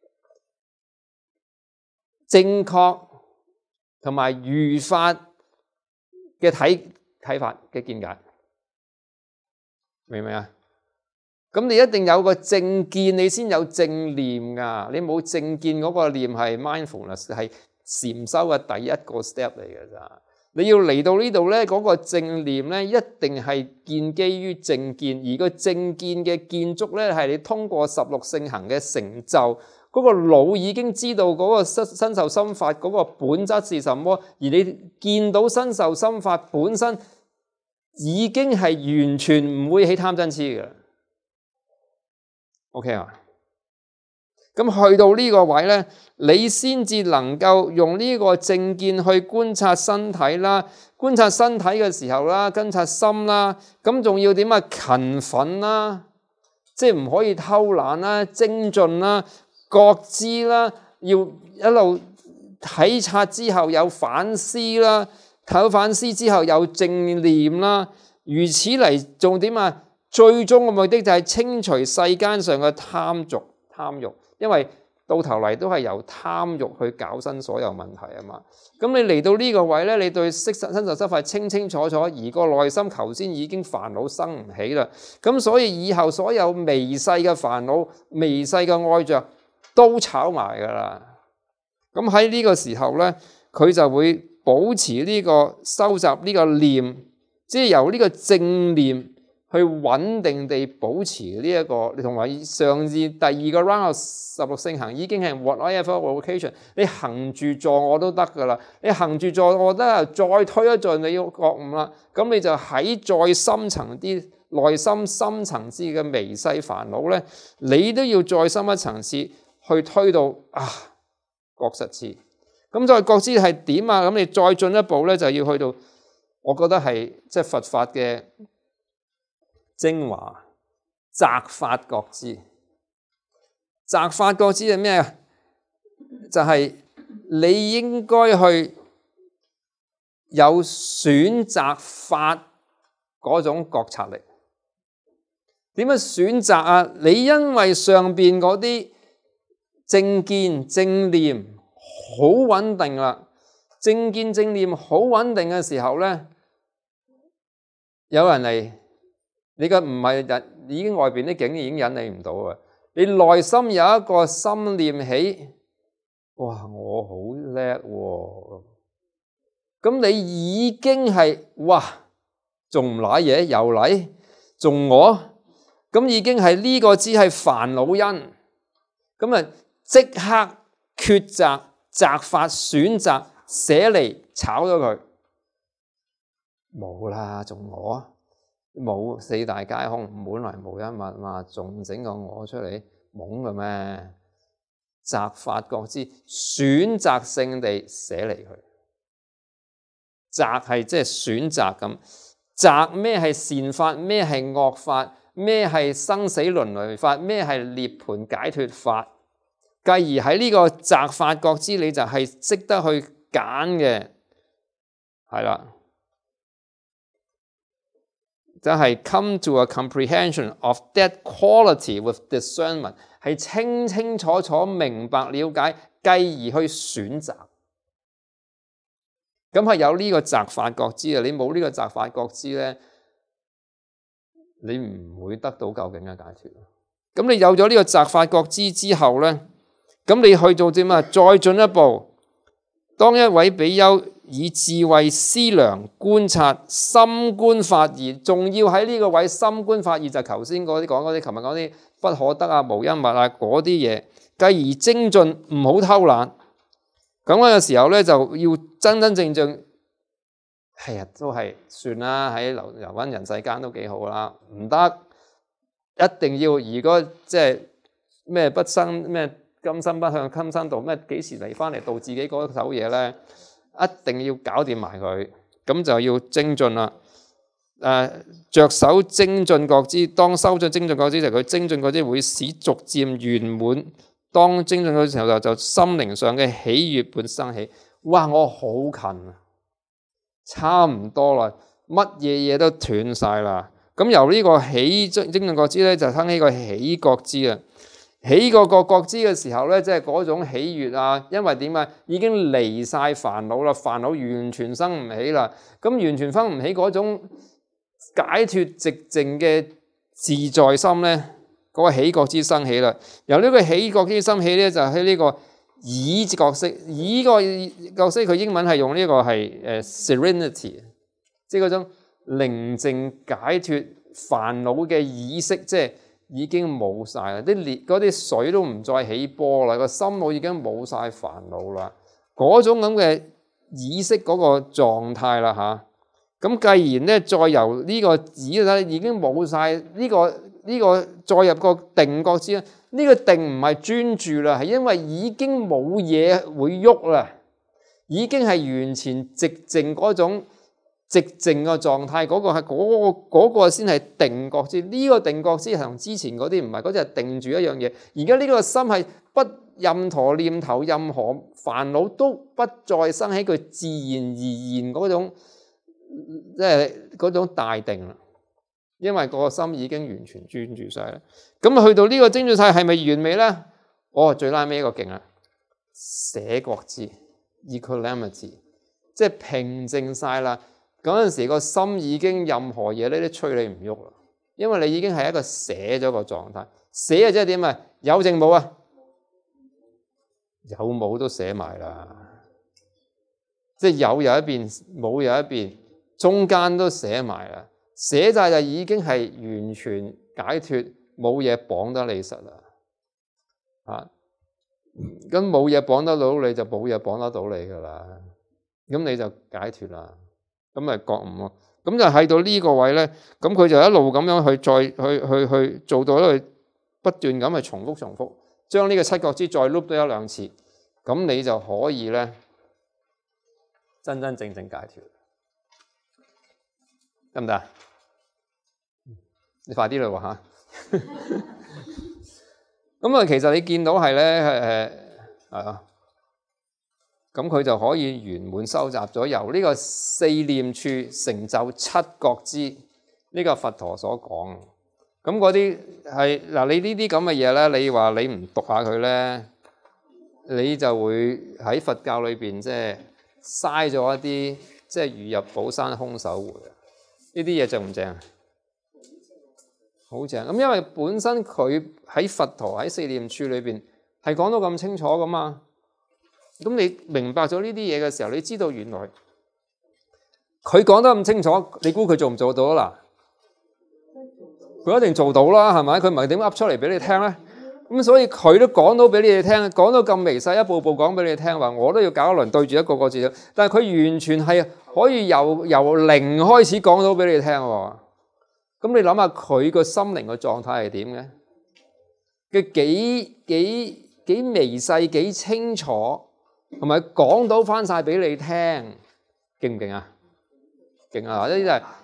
正確同埋如法嘅睇睇法嘅見解，明唔明啊？咁你一定有個正見，你先有正念噶。你冇正見嗰個念係 mindfulness， 係禪修嘅第一個 step 嚟嘅咋。你要嚟到呢度咧，嗰個正念咧，一定係建基於正見，而個正見嘅建築咧，係你通過十六聖行嘅成就，嗰個腦已經知道嗰個身受心法嗰個本質是什麼，而你見到身受心法本身已經係完全唔會起貪嗔痴嘅。OK 啊，咁去到呢個位咧，你先至能夠用呢個正見去觀察身體啦，觀察身體嘅時候啦，觀察心啦，咁仲要點啊？勤奮啦，即係唔可以偷懶啦，精進啦，覺知啦，要一路體察之後有反思啦，有反思之後有正念啦，如此嚟仲點啊？最終嘅目的就係清除世間上嘅貪dục貪欲，因為到頭嚟都係由貪欲去搞生所有問題啊嘛。咁你嚟到呢個位咧，你對色身受心法清清楚楚，而個內心頭先已經煩惱生唔起啦。咁所以以後所有微細嘅煩惱、微細嘅愛着都炒埋噶啦。咁喺呢個時候咧，佢就會保持呢個收集呢個念，即係由呢個正念去穩定地保持呢、這、一個，你同埋上次第二個 round 十六聖行已經係 whatever vocation， 你行住坐我都得噶啦，你行住坐我得啦，再推一進你要覺悟啦，咁你就喺再深層啲內心深層次嘅微細煩惱咧，你都要再深一層次去推到啊覺實知，咁再覺知係點啊？咁你再進一步咧就要去到，我覺得係即係佛法嘅精華，擇法覺知。擇法覺知係咩啊？就係、是、你應該去有選擇法嗰種覺察力。點樣選擇啊？你因為上邊嗰啲正見正念好穩定啦，正見正念好穩定嘅時候咧，有人嚟。你嘅唔係引，已經外邊啲境已經引你唔到啊！你內心有一個心念起，哇！我好叻喎！咁你已經係哇，仲唔瀨嘢又嚟，仲我咁已經係呢個只係煩惱因，咁啊即刻抉擇擇法選擇捨離炒咗佢，冇啦，仲我。冇四大皆空，本來無一物嘛，仲整個我出嚟，懵嘅咩？擇法覺知，選擇性地捨離佢。擇係即係選擇咁， 擇咩係善法，咩係惡法，咩係生死輪迴法，咩係涅槃解脫法。繼而喺呢個擇法覺知，你就係識得去揀嘅，係啦，就係、是、come to a comprehension of that quality with discernment， 係清清楚楚明白了解，繼而去選擇。咁係有呢個擇法覺知啊！你冇呢個擇法覺知咧，你唔會得到究竟嘅解脫。咁你有咗呢個擇法覺知之後咧，咁你去做點啊？再進一步，當一位比丘以智慧思量觀察，心觀法義，仲要喺呢個位心觀法義，就頭先嗰啲講嗰啲，琴日講啲不可得啊、無一物啊嗰啲嘢，繼而精進，唔好偷懶。咁嗰個時候咧，就要真真正正係啊，都係算啦，喺流流溫人世間都幾好啦。唔得，一定要如果即係咩不生咩今生不向今生度，咩幾時嚟翻嚟度自己嗰首嘢咧，一定要搞掂埋佢。咁就要精進啦。誒、呃，着手精進覺知，當修咗精進覺知，就佢精進覺知會使逐漸圓滿。當精進嘅時候就就心靈上嘅喜悅本生起，哇！我好近啊，差唔多啦，乜嘢嘢都斷晒啦。咁由呢個喜精精進覺知咧，就生起個喜覺知啊。喜個個覺知嘅時候咧，即係嗰種喜悅啊，因為點啊，已經離晒煩惱啦，煩惱完全生唔起啦。咁完全生唔起嗰種解脫寂靜嘅自在心咧。嗰個喜覺知生起啦，由呢個喜覺知生起咧，就喺呢個以覺識，以個覺識佢英文係用呢個係誒 serenity， 即係嗰種寧靜解脫煩惱嘅意識，即係已經冇晒啦，啲烈嗰啲水都唔再起波啦，個心腦已經冇晒煩惱啦，嗰種咁嘅意識嗰個狀態啦嚇，咁繼然咧，再由呢個以咧已經冇晒呢個。呢、這個再入個定覺知，呢、這個定唔係專注啦，係因為已經冇嘢會喐啦，已經係完全寂靜嗰種寂靜嘅狀態，嗰、那個係嗰、那個先係、那個、定覺知。呢、這個定覺知同之前嗰啲唔係，嗰隻係定住一樣嘢。而家呢個心係不任何念頭、任何煩惱都不再生起佢自然而然嗰種，即係嗰種大定啦。因為個心已經完全專注晒啦，咁去到呢個精進晒係咪完美咧？哦，最拉尾一個勁啦，捨覺知 equanimity， 即係平靜晒啦。嗰陣時個心已經任何嘢咧都催你唔喐啦，因為你已經係一個捨咗個狀態。捨啊即係點啊？有定冇啊？有冇都捨埋啦，即係有有一邊，冇有一邊，中間都捨埋啦。捨晒就已經係完全解脫，冇嘢綁得你實啦。啊，咁冇嘢綁得到你，就冇嘢綁得到你噶啦。咁你就解脫啦。咁咪覺悟咯。咁就喺到呢個位咧，咁佢就一路咁樣去再去去去做到咧，不斷咁去重複重複，將呢個七覺知再 loop 多一兩次，咁你就可以咧真真正正解脫，得唔得啊？你快啲啦喎嚇！咁啊，其實你見到係咧，誒係啊，咁佢就可以圓滿收集咗由呢個四念處成就七覺知呢個佛陀所講。咁嗰啲係嗱，你呢啲咁嘅嘢咧，你話你唔讀下佢咧，你就會喺佛教裏邊即係嘥咗一啲即係如入寶山空手回啊！呢啲嘢正唔正啊？好正咁，因為本身佢喺佛陀喺四念處裏邊係講到咁清楚噶嘛，咁你明白咗呢啲嘢嘅時候，你知道原來佢講得咁清楚，你估佢做唔做到啊？嗱，佢一定做到啦，係咪？佢唔係點噏出嚟俾你聽咧？咁所以佢都講到俾你哋聽，講到咁微細，一步步講俾你聽，話我都要搞一輪對住一個個字，但係佢完全係可以由由零開始講到俾你聽喎。咁你諗下佢個心靈嘅狀態係點嘅？佢幾幾幾微細、幾清楚，同埋講到翻晒俾你聽，勁唔勁啊？勁啊！呢啲就係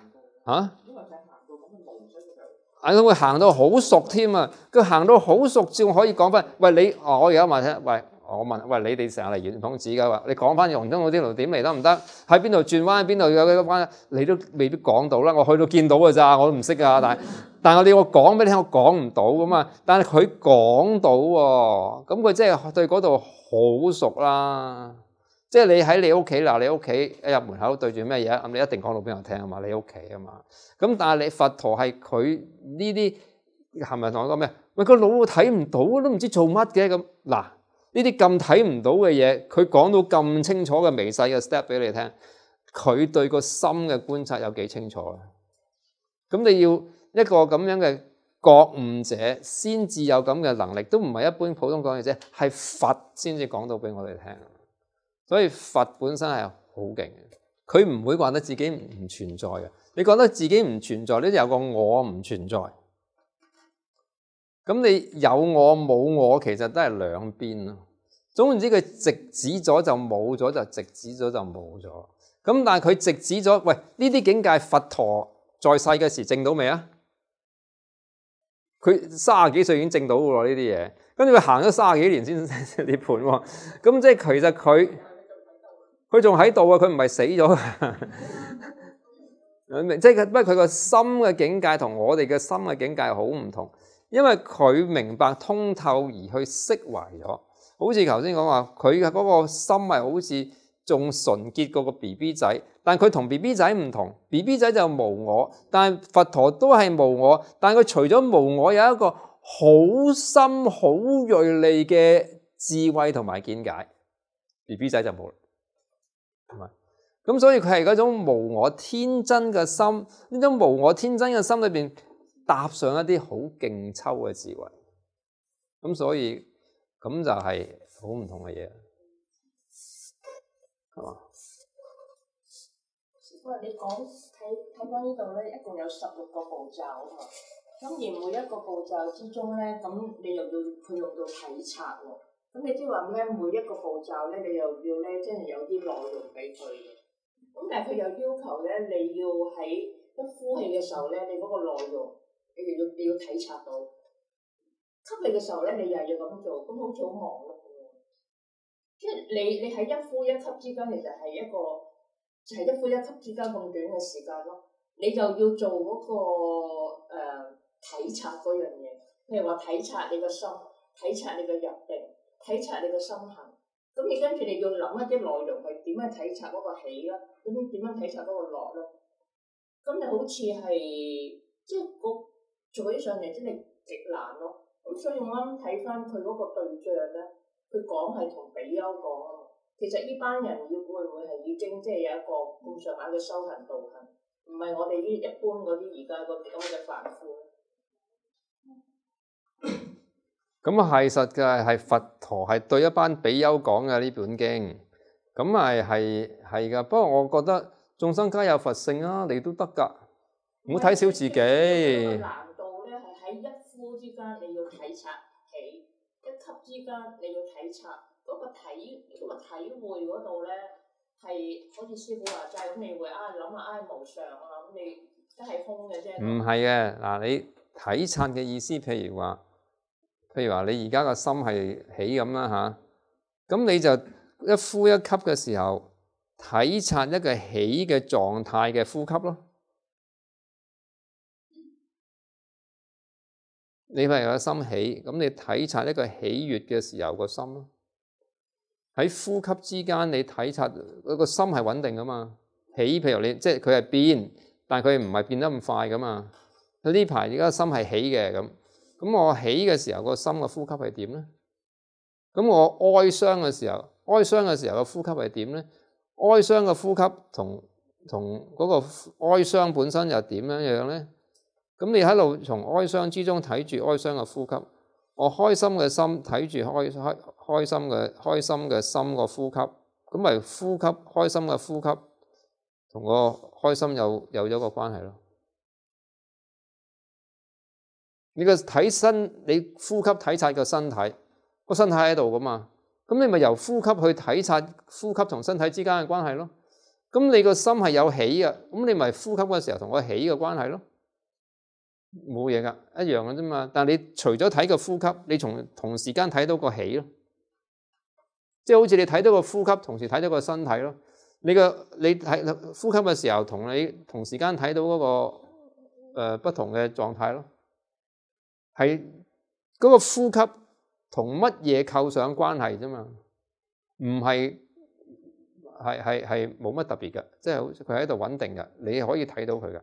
嚇？ 因為佢行到咁嘅路，所以就係佢會行到好熟添啊！佢行到好熟，照可以講翻。喂你，哦，我而家問聽，喂我問，喂你哋成日嚟圓通寺㗎話，你講翻紅中嗰啲路點嚟得唔得？喺邊度轉彎？喺邊度有幾個彎？你都未必講到啦。我去到見到㗎咋，我都唔識㗎。但係但係我哋我講俾你聽，我講唔到㗎嘛。但係佢講到喎，咁佢即係對嗰度好熟啦。即係你喺你屋企嗱，你屋企一入門口對住咩嘢？咁你一定講到俾我聽啊嘛，你屋企啊嘛。咁但係你佛陀係佢呢啲係咪同我講咩？喂個腦睇唔到，都唔知做乜嘅咁嗱。呢啲咁睇唔到嘅嘢，佢講到咁清楚嘅微細嘅 step 俾你聽，佢對個心嘅觀察有幾清楚咧？咁你要一個咁樣嘅覺悟者，先至有咁嘅能力，都唔係一般普通講嘢啫，係佛先至講到俾我哋聽。所以佛本身係好勁嘅，佢唔會話得自己唔存在嘅。你覺得自己唔存在，呢就有個我唔存在。咁你有我冇我，其實都係兩邊咯。總言之，佢直指咗就冇咗，就直指咗就冇咗。咁但係佢直指咗，喂呢啲境界佛陀在世嘅時證到未啊？佢三十幾歲已經證到嘅喎呢啲嘢，跟住佢行咗三十幾年先涅槃喎。咁即係其實佢佢仲喺度啊，佢唔係死咗。即係不過佢個心嘅境界同我哋嘅心嘅境界好唔同。因為佢明白通透而去釋懷咗，好似頭先講話，佢嘅嗰個心係好似仲純潔過個 B B 仔，但佢同 B B 仔唔同 ，B B 仔就無我，但係佛陀都係無我，但係佢除咗無我，有一個好深好銳利嘅智慧同埋見解 ，B B 仔就冇啦，係咪？咁所以佢係嗰種無我天真嘅心，呢種無我天真嘅心裏邊，搭上一啲好勁抽嘅智慧，咁所以咁就係好唔同嘅嘢，係嘛？ 喂，你講睇睇翻呢度咧，一共有十六個步驟啊嘛。咁而每一個步驟之中咧，咁你又要佢用到體察喎。咁你即係話咩？每一個步驟咧，你又要咧，即係有啲內容俾佢嘅。咁但係佢又要求咧，你要喺一呼氣嘅時候咧，你嗰個內容。你哋要你要體察到吸氣嘅時候咧，你又係要咁做，咁好似好忙碌咁樣。即係你你喺一呼一吸之間，其實係一個就係、是、一呼一吸之間咁短嘅時間咯。你就要做嗰、那個誒、呃、體察嗰樣嘢，譬如話體察你個心，體察你嘅入定，體察你嘅心行。咁你跟住你要諗一啲內容係點樣體察嗰個起啦，咁點樣體察嗰個落咧？咁你好似係即係嗰。做起上嚟真係極難咯，咁所以我啱睇翻佢嗰個對象咧，佢講係同比丘講啊嘛。其實呢班人要會唔會係已經即係有一個咁上下嘅修行道行，唔係我哋呢一般嗰啲而家嗰啲咁嘅凡夫。 咁啊係實嘅，係佛陀係對一班比丘講嘅呢本經，咁係係係噶。不過我覺得眾生皆有佛性啊，你都得噶，唔好睇小自己。 之間你要體察起，一吸之間你要體察嗰、那個體嗰、那個體會嗰度咧，係好似師傅話齋咁，你會啊諗下啊無常啊，咁你真係空嘅啫。唔係嘅，嗱你體察嘅意思，譬如話，譬如話你而家個心係起咁啦吓，咁你就一呼一吸嘅時候，體察一個起嘅狀態嘅呼吸咯。你譬如個心起，咁你體察一個喜悅嘅時候個心咯。喺呼吸之間，你體察個心係穩定噶嘛？起，譬如你即係佢係變，但係佢唔係變得咁快噶嘛？呢排而家心係起嘅咁，咁我起嘅時候個心嘅呼吸係點咧？咁我哀傷嘅時候，哀傷嘅時候嘅呼吸係點咧？哀傷嘅呼吸同同嗰個哀傷本身又點樣樣咧？咁你喺度從哀傷之中睇住哀傷嘅呼吸，我開心嘅心睇住開開開心嘅開心嘅心個呼吸，咁咪呼吸開心嘅呼吸同個開心有有咗個關係咯。你個體身，你呼吸體察個身體，個身體喺度噶嘛，咁你咪由呼吸去體察呼吸同身體之間嘅關係咯。 咁你個心係有喜嘅，咁你咪呼吸嘅時候同個喜嘅關係咯，冇嘢噶，一樣嘅啫嘛。但係你除咗睇個呼吸，你從同時間睇到個喜咯，即係好似你睇到個呼吸，同時睇到個身體咯。你個你睇呼吸嘅時候，同你同時間睇到嗰、那個誒、呃、不同嘅狀態咯，係嗰個呼吸同乜嘢構上關係啫嘛，唔係係係係冇乜特別嘅，即係佢喺度穩定嘅，你可以睇到佢嘅。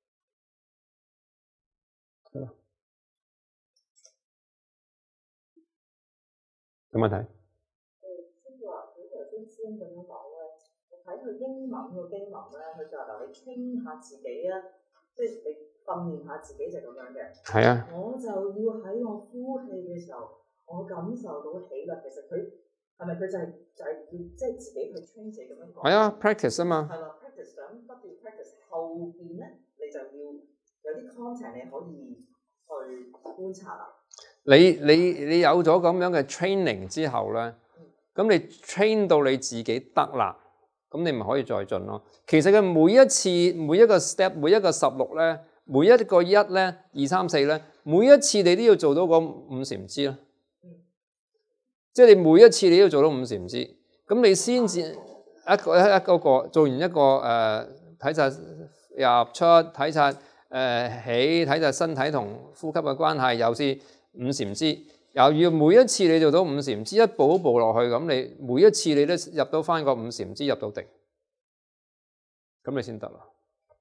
有問題？ 誒，即係話你頭先先咁樣講咧，我睇佢英文個經文咧，佢就話嗱，你傾下自己啊，即係你訓練下自己就咁樣嘅。 係啊。 我就要喺我呼氣嘅時候，我感受到喜樂。其實佢係咪佢就係、是、就係、是、要即係自己去 train 自己咁樣講？ 係啊 ，practice 啊嘛。 係啦 ，practice 想不斷 practice 後邊咧，你就要有啲 content 你可以去觀察啦。 你你你有咗咁樣嘅 training 之後咧，咁你 train 到你自己得啦，咁你咪可以再進咯。其實佢每一次每一個 step 每一個十六咧，每一個一咧，二三四咧，每一次你都要做到個五禪支咯。即係你每一次你都要做到五禪支，咁你先至一個一一個個做完一個誒睇晒入出睇晒誒起睇晒身體同呼吸嘅關係，又是五禪支，又要每一次你做到五禪支，一步一步落去，咁你每一次你都入到翻個五禪支入到定，咁你先得啦。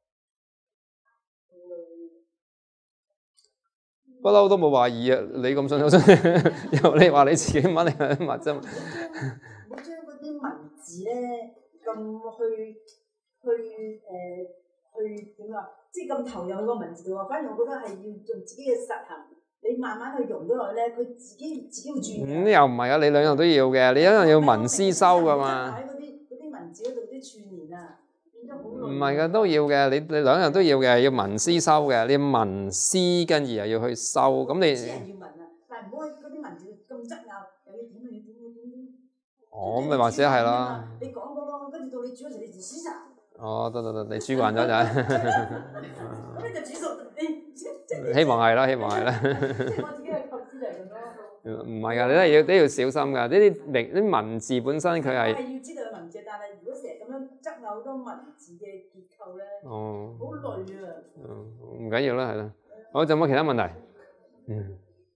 不嬲都冇懷疑啊！你咁信，我信又你話你自己乜你係乜啫？ 唔好將嗰啲文字咧咁去去誒、呃、去點啊？即係咁投入去個文字度啊！反而我覺得係要用自己嘅實行，你慢慢去融咗落去咧，佢自己自己會轉。 咁又唔係啊！你兩樣都要嘅，你一樣要文思修噶嘛。 喺嗰啲嗰啲文字嗰度啲串聯啊，變咗好唔係嘅都要嘅，你你兩樣都要嘅，要文思修嘅，你文思跟住又要去修，咁你。 啲人要文啊，但係唔好嗰啲文字咁質拗，又要點啊要點啊點點。 哦，咁咪或者係咯。 你講嗰個，跟住到你煮嗰時，你自死晒。 哦，得得得，你煮慣咗就係。 咁你就煮熟，你即希望係啦，希望係啦。 即係我自己嘅構思嚟咁咯。 唔係㗎，你都要都要小心㗎。呢啲明啲文字本身佢係。 係要知道有文字，但係如果成日咁樣執拗好多文字嘅結構咧， 哦， 好累啊。 嗯，唔緊要啦，係啦。好，仲有冇其他問題？嗯。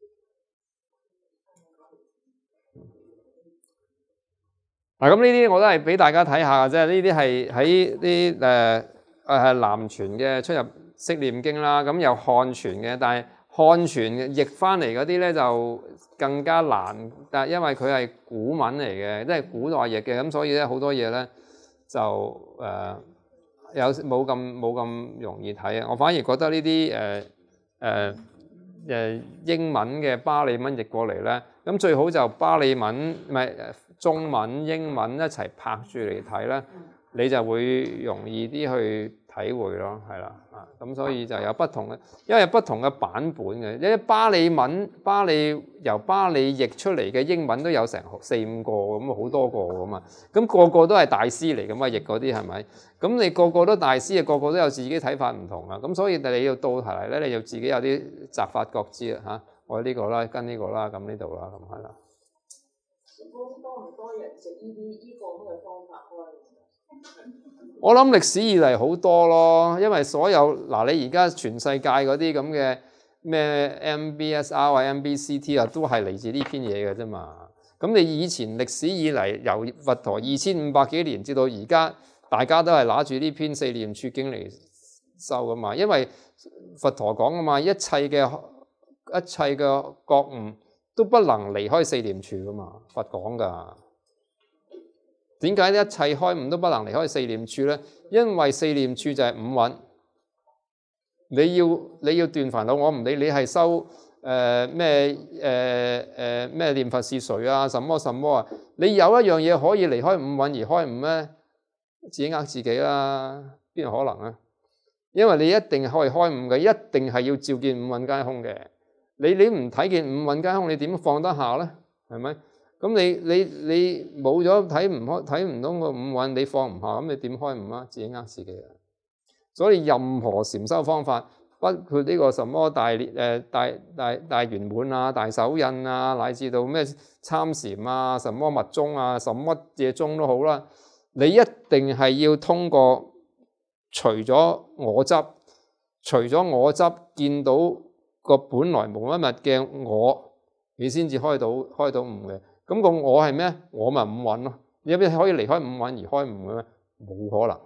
嗱，咁呢啲我都係俾大家睇下嘅啫。呢啲係喺啲誒誒係南傳嘅出入釋念經啦，咁有漢傳嘅，但係漢傳譯翻嚟嗰啲咧就更加難，但係因為佢係古文嚟嘅，即係古代譯嘅，咁所以咧好多嘢咧就誒、呃、有冇咁冇咁容易睇啊！我反而覺得呢啲誒誒誒英文嘅巴利文譯過嚟咧，咁最好就巴利文唔係中文、英文一齊拍住嚟睇咧，你就會容易啲去體會咯，係啦，啊，咁所以就有不同嘅，因為有不同嘅版本嘅，因為巴利文、巴利由巴利譯出嚟嘅英文都有成四五個咁，好多個咁嘛，咁個個都係大師嚟咁啊，譯嗰啲係咪？咁你個個都大師啊，個個都有自己睇法唔同啊，咁所以你要到頭嚟咧，你要自己有啲擇法覺知啊，嚇，我呢個啦，跟呢個啦，咁呢度啦，咁係啦。 多多唔多人食呢啲呢個咁嘅方法開？ 我諗歷史以嚟好多咯，因為所有嗱你而家全世界嗰啲咁嘅咩 M B S R 啊 M B C T 啊，都係嚟自呢篇嘢嘅啫嘛。咁你以前歷史以嚟由佛陀二千五百幾年至到而家，大家都係拿住呢篇四念處經嚟修噶嘛。因為佛陀講噶嘛，一切嘅一切嘅覺悟都不能離開四念處噶嘛，佛講噶。點解一切開悟都不能離開四念處咧？因為四念處就係五蘊。你要你要斷煩惱，我唔理你係修誒咩誒誒咩念佛是誰啊，什麼什麼啊？你有一樣嘢可以離開五蘊而開悟咩？自己呃自己啦，邊有可能啊？因為你一定可以開悟嘅，一定係要照見五蘊皆空嘅。你你唔睇見五蘊皆空，你點放得下咧？係咪？ 咁你你你冇咗睇唔開睇唔到個五蘊，你放唔下，咁你點開悟啊？自己呃自己啊！所以任何禪修方法，包括呢個什麼大誒、呃、大大大圓滿啊、大手印啊，乃至到咩參禪啊、什麼密宗啊、什麼嘢宗都好啦，你一定係要通過除咗我執，除咗我執見到個本來無一物嘅我，你先至開到開到悟嘅。咁個我係咩？我咪五蘊咯。有邊可以離開五蘊而開悟嘅咩？冇可能。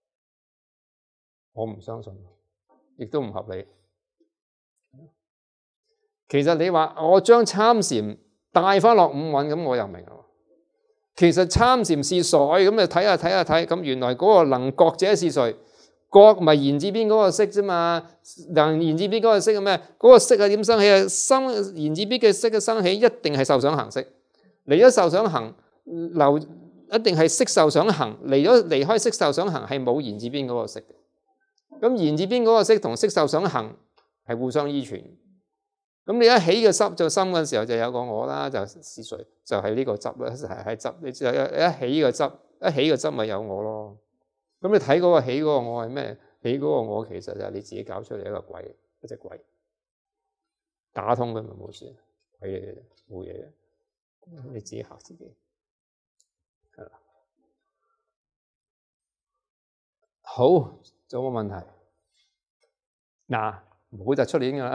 我唔相信，亦都唔合理。其實你話我將參禪帶翻落五蘊，咁我又明啦。其實參禪是誰？咁你睇下睇下睇，咁原來嗰個能覺者是誰？覺咪言字邊嗰個識啫嘛，能言字邊嗰個識係咩？嗰、那個識係點生起啊？生言字邊嘅識嘅生起，一定係受想行識。離咗受想行，留一定係識受想行。離咗離開識受想行，係冇言字邊嗰個識。咁言字邊嗰個識同識受想行係互相依存。咁你一起嘅執就心嘅時候，就有個我啦，就是誰？就係、是、呢個執啦，係係執。你就一起嘅執，一起嘅執咪有我咯。咁你睇嗰個起嗰個我係咩？起嗰個我其實就係你自己搞出嚟一個鬼，一隻鬼打通佢咪冇事，鬼嚟嘅啫，冇嘢嘅。你自己嚇自己，係啦。好，仲有冇問題？嗱，冇就出年噶啦。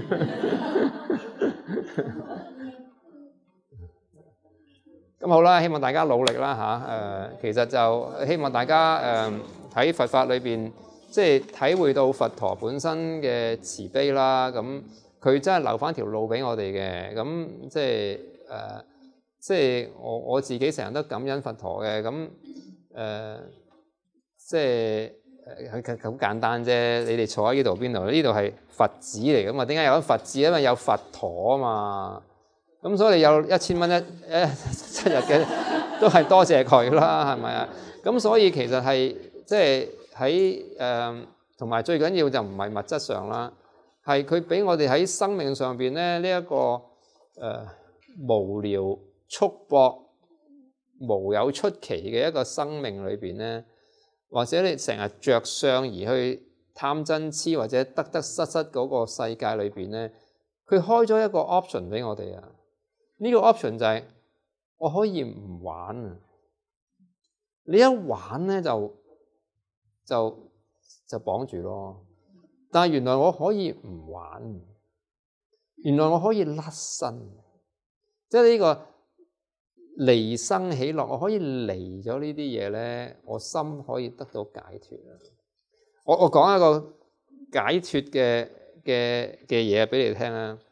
咁好啦，希望大家努力啦嚇。誒、呃，其實就希望大家誒喺、呃、佛法裏邊，即係體會到佛陀本身嘅慈悲啦。咁佢真係留翻條路俾我哋嘅。咁即係誒。呃即係我我自己成日都感恩佛陀嘅，咁誒、呃，即係誒好簡單啫。你哋坐喺呢度邊度？呢度係佛寺嚟噶嘛？點解有佛寺？因為有佛陀啊嘛。咁所以你有一千蚊一誒七日嘅，都係多謝佢啦，係咪啊？咁所以其實係即係喺誒，同埋最緊要就唔係物質上啦，係佢俾我哋喺生命上邊咧呢一個誒、呃、無聊。束縛無有出奇嘅一個生命裏邊咧，或者你成日着相而去貪嗔痴或者得得失失嗰個世界裏邊咧，佢開咗一個 option 俾我哋啊！呢個 option 就係我可以唔玩啊！你一玩咧就就就綁住咯。但係原來我可以唔玩，原來我可以甩身，即係呢個。離生喜樂，我可以離咗呢啲嘢咧，我心可以得到解脫啊！我我講一個解脫嘅嘅嘅嘢俾你聽啊！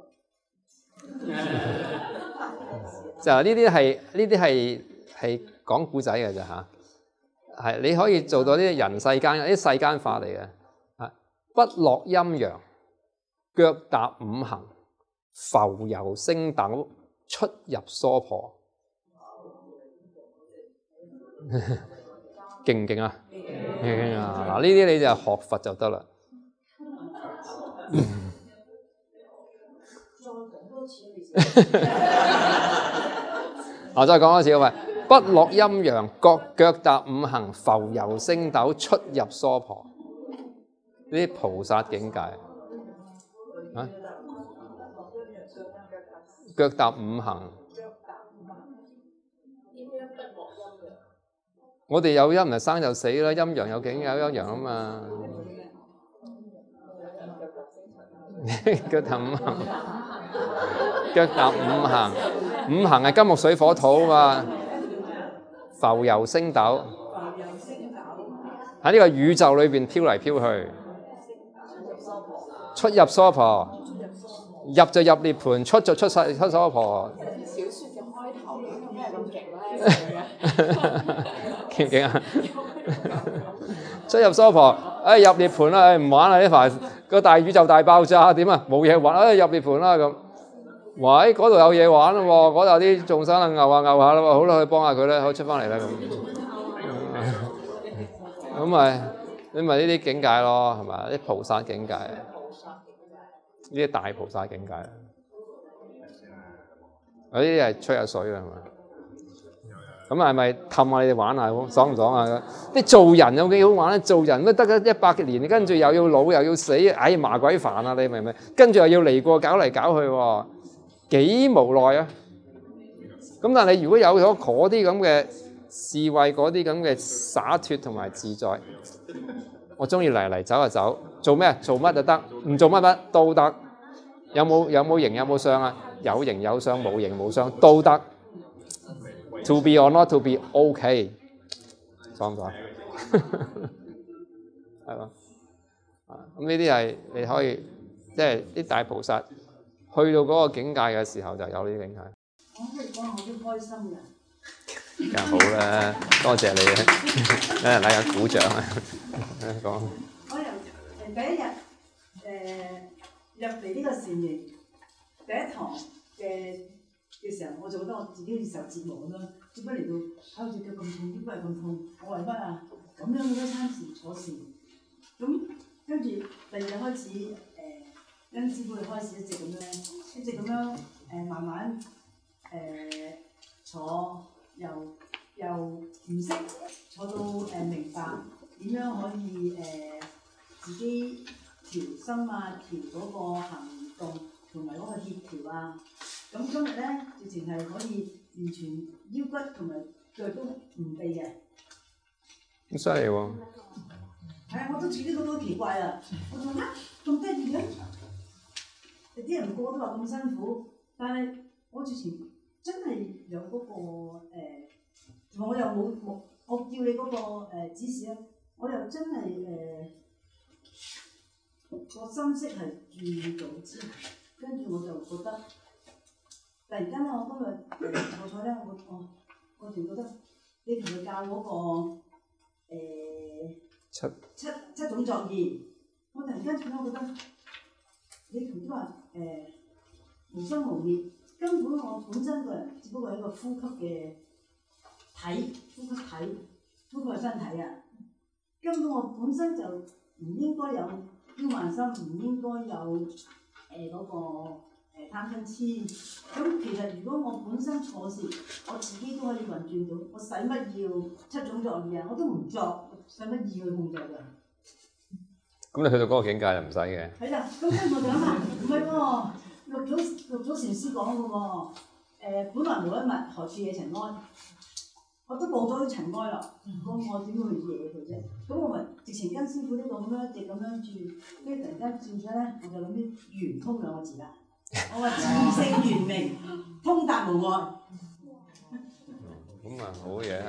就係呢啲係呢啲係係講古仔嘅咋吓，係你可以做到啲人世間啲世間法嚟嘅啊！不落陰陽，腳踏五行，浮游星斗，出入娑婆。勁唔勁啊？勁啊！嗱，呢啲你就學佛就得啦。我再講多次喂，不落陰陽，各腳踏五行，浮游星斗，出入娑婆。呢啲菩薩境界啊！腳踏五行。我哋有陰唔係生就死啦，陰陽有境有陰陽啊嘛。腳踏五行，腳踏五行，五行係金木水火土啊嘛。浮游星斗，喺呢個宇宙裏邊飄嚟飄去，出入娑婆，入就入涅槃，出就出晒出娑婆。小説嘅開頭咩咁勁咧？勁唔勁啊？出入娑婆，哎入涅槃啦，哎唔玩啦呢排個大宇宙大爆炸點啊？冇嘢玩，哎入涅槃啦咁。喂，嗰度有嘢玩啦喎，嗰度有啲眾生啊牛下牛下啦喎，好啦去幫下佢啦，好出翻嚟啦咁。咁咪你咪呢啲境界咯，係嘛？啲菩薩境界，呢啲大菩薩境界。 嗰啲係吹下水啊，係咪？咁係咪氹下你哋玩下，爽唔爽啊？啲做人有幾好玩咧？做人都得咗一百年，跟住又要老又要死，唉麻鬼煩啊！你明唔明？跟住又要嚟過搞嚟搞去喎，幾無奈啊！咁但係你如果有咗嗰啲咁嘅智慧，嗰啲咁嘅灑脫同埋自在，我中意嚟嚟走就走，做咩做乜就得，唔做乜乜都得。有冇有冇形有冇相啊？有形有相，冇形冇相都得。To be or not to be OK， 爽唔爽？係咯，啊咁呢啲係你可以即係啲大菩薩去到嗰個境界嘅時候就有呢啲境界。 我可以講我都開心嘅。 梗係好啦，多謝你啊！有人嚟緊鼓掌啊！講。 我由誒第一日誒入嚟呢個禪營第一堂嘅嘅時候，我就覺得我自己好似受折磨咁樣，做乜嚟到啊隻腳咁痛，點解係咁痛？我為乜啊？咁樣好多餐禪坐禪，咁跟住第二日開始誒，跟師傅就開始一直咁樣，一直咁樣誒、呃、慢慢誒、呃、坐，又又唔識坐到誒、呃、明白點樣可以誒、呃、自己調心啊，調嗰個行動同埋嗰個協調啊。咁今日咧，直情係可以完全腰骨同埋腳都唔痹嘅。 咁犀利喎！ 係啊，我都自己覺得好奇怪啊！我話嚇咁得意嘅，啲人個個都話咁辛苦，但係我之前真係有嗰、嗰個誒，同、呃、埋我又冇冇，我叫你嗰、嗰個、呃、指示咧，我又真係誒個心識係注到之後，跟住我就覺得。突然間咧，我今日誒坐坐咧，我我我仲覺得你同佢教嗰、那個、呃、七七七種作業，我突然間點解覺得你同都話誒無生無滅，根本我本身個人只不過係一個呼吸嘅體，呼吸體，呼吸嘅身體啊，根本我本身就唔應該有驕慢心，唔應該有誒嗰、呃那個。誒貪嗔痴，咁其實如果我本身坐禪，我自己都可以運轉到，我使乜要七種作業啊？我都唔作，使乜意去控制㗎？ 咁你去到嗰個境界就唔使嘅。係啦， 咁跟住我就諗下，唔係喎，六祖六祖禪師講嘅喎，誒本來無一物，何處惹塵埃？我都冇咗啲塵埃啦，咁我點會去惹佢啫？咁我咪直情跟師傅呢個咁樣一直咁樣轉，跟住突然間轉咗咧，我就諗啲圓通兩個字啦。我話自性圓明，通達無礙。 咁啊，好嘢。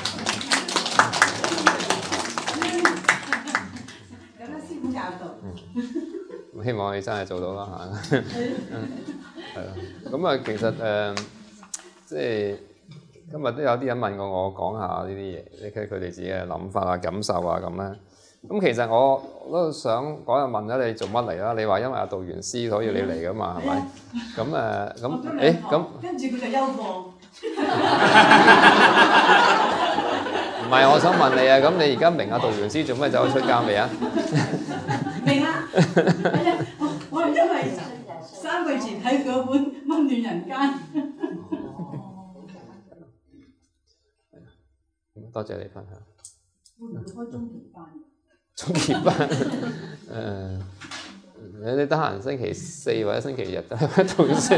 有得師傅教導。 嗯，希望你真係做到啦嚇。係啦，咁啊，其實誒、呃，即係今日都有啲人問過我講下呢啲嘢，你睇佢哋自己嘅諗法啊、感受啊咁咧。咁其實我都想講下問咗你做乜嚟啦？你話因為阿道元師所以你嚟噶嘛，係咪？咁誒咁誒咁， 跟住佢就休課。 唔係，我想問你啊，咁你而家明阿道元師做咩走咗出家未啊？ 明啦，係啊，我我因為三個月前睇嗰本《溫暖人間》。 多謝你分享。 會唔會開中期班？ 中期班，誒、呃，你你得閒星期四或者星期日都喺度先。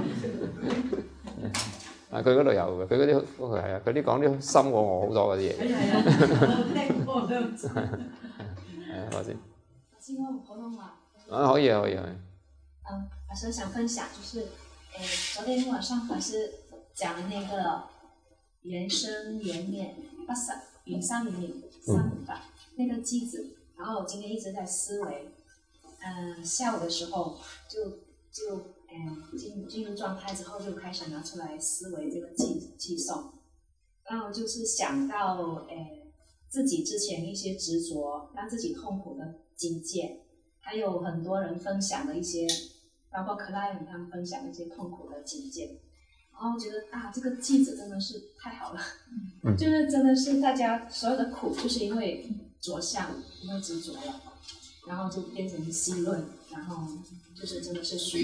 啊，佢嗰度有嘅，佢嗰啲嗰個係啊，佢啲講啲深過我好多嗰啲嘢。係啊，我聽過都知。係啊，我先。 先用普通話。 啊，可以啊，可以啊。 嗯，法師想分享，就是誒，昨天晚上法師講的那個緣生緣滅不散，緣生緣滅三無法。那個句子，然後我今天一直在思維，嗯、呃，下午的時候就就嗯進進入狀態之後，就開始拿出來思維這個偈偈頌，然後就是想到誒、呃、自己之前一些執着，讓自己痛苦的境界，還有很多人分享的一些，包括 client 他們分享的一些痛苦的境界，然後覺得啊，這個句子真的是太好了，嗯、就是真的是大家所有的苦，就是因為。着相，因為執着了，然後就變成戲論，然後就是真的是虛妄，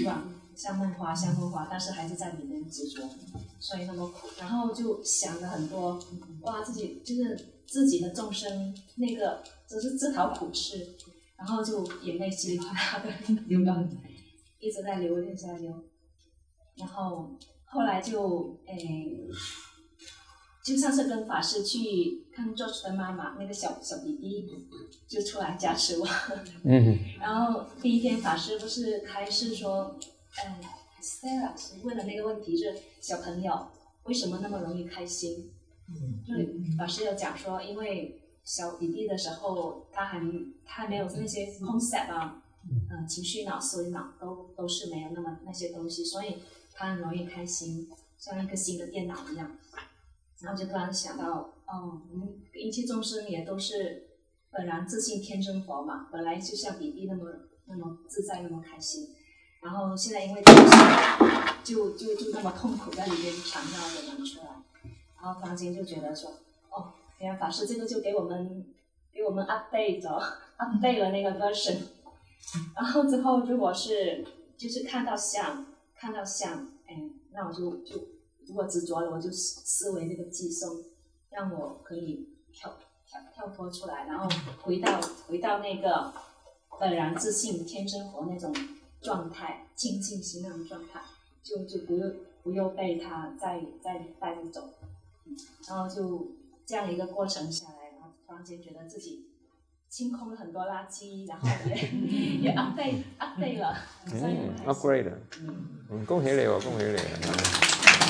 像梦花像梦花，但是还是在里面执着，所以那么苦。然后就想了很多，哇，自己就是自己的众生那个只是自讨苦吃，然后就眼泪稀里哗啦的流到，一直在流流下流。然后后来就诶。就上次跟法师去看 George 的妈妈，那个小小弟弟就出来加持我。 嗯。 然后第一天法师不是开示说，呃 ，Stella 是问了那个问题，就是小朋友为什么那么容易开心？嗯。就是法师有讲说，因为小弟弟的时候，他还他还没有那些 concept 啊，嗯、呃，情绪脑、思维脑都都是没有那么那些东西，所以他很容易开心，像一个新的电脑一样。然后就突然想到，哦，我们一切众生也都是本然自信天真佛嘛，本来就像弟弟那么那么自在，那么开心。然后现在因为这个事，就就就那么痛苦在里面缠绕着拿出来。然后房间就觉得说，哦，原来法师这个就给我们给我们 update 了 update 了那个 version。然后之后如果是就是看到相看到相，哎，那我就就。如果执着了，我就思维那个寄送，让我可以跳跳跳脱出来，然后回到回到那个本然自信天真佛那种状态，清净心那种状态，就就不用不用被他再再带着走，然后就这样一个过程下来，然后突然间觉得自己清空了很多垃圾，然后也也 update update 了， 嗯 upgrade 了，嗯，恭喜你喎，恭喜你啊！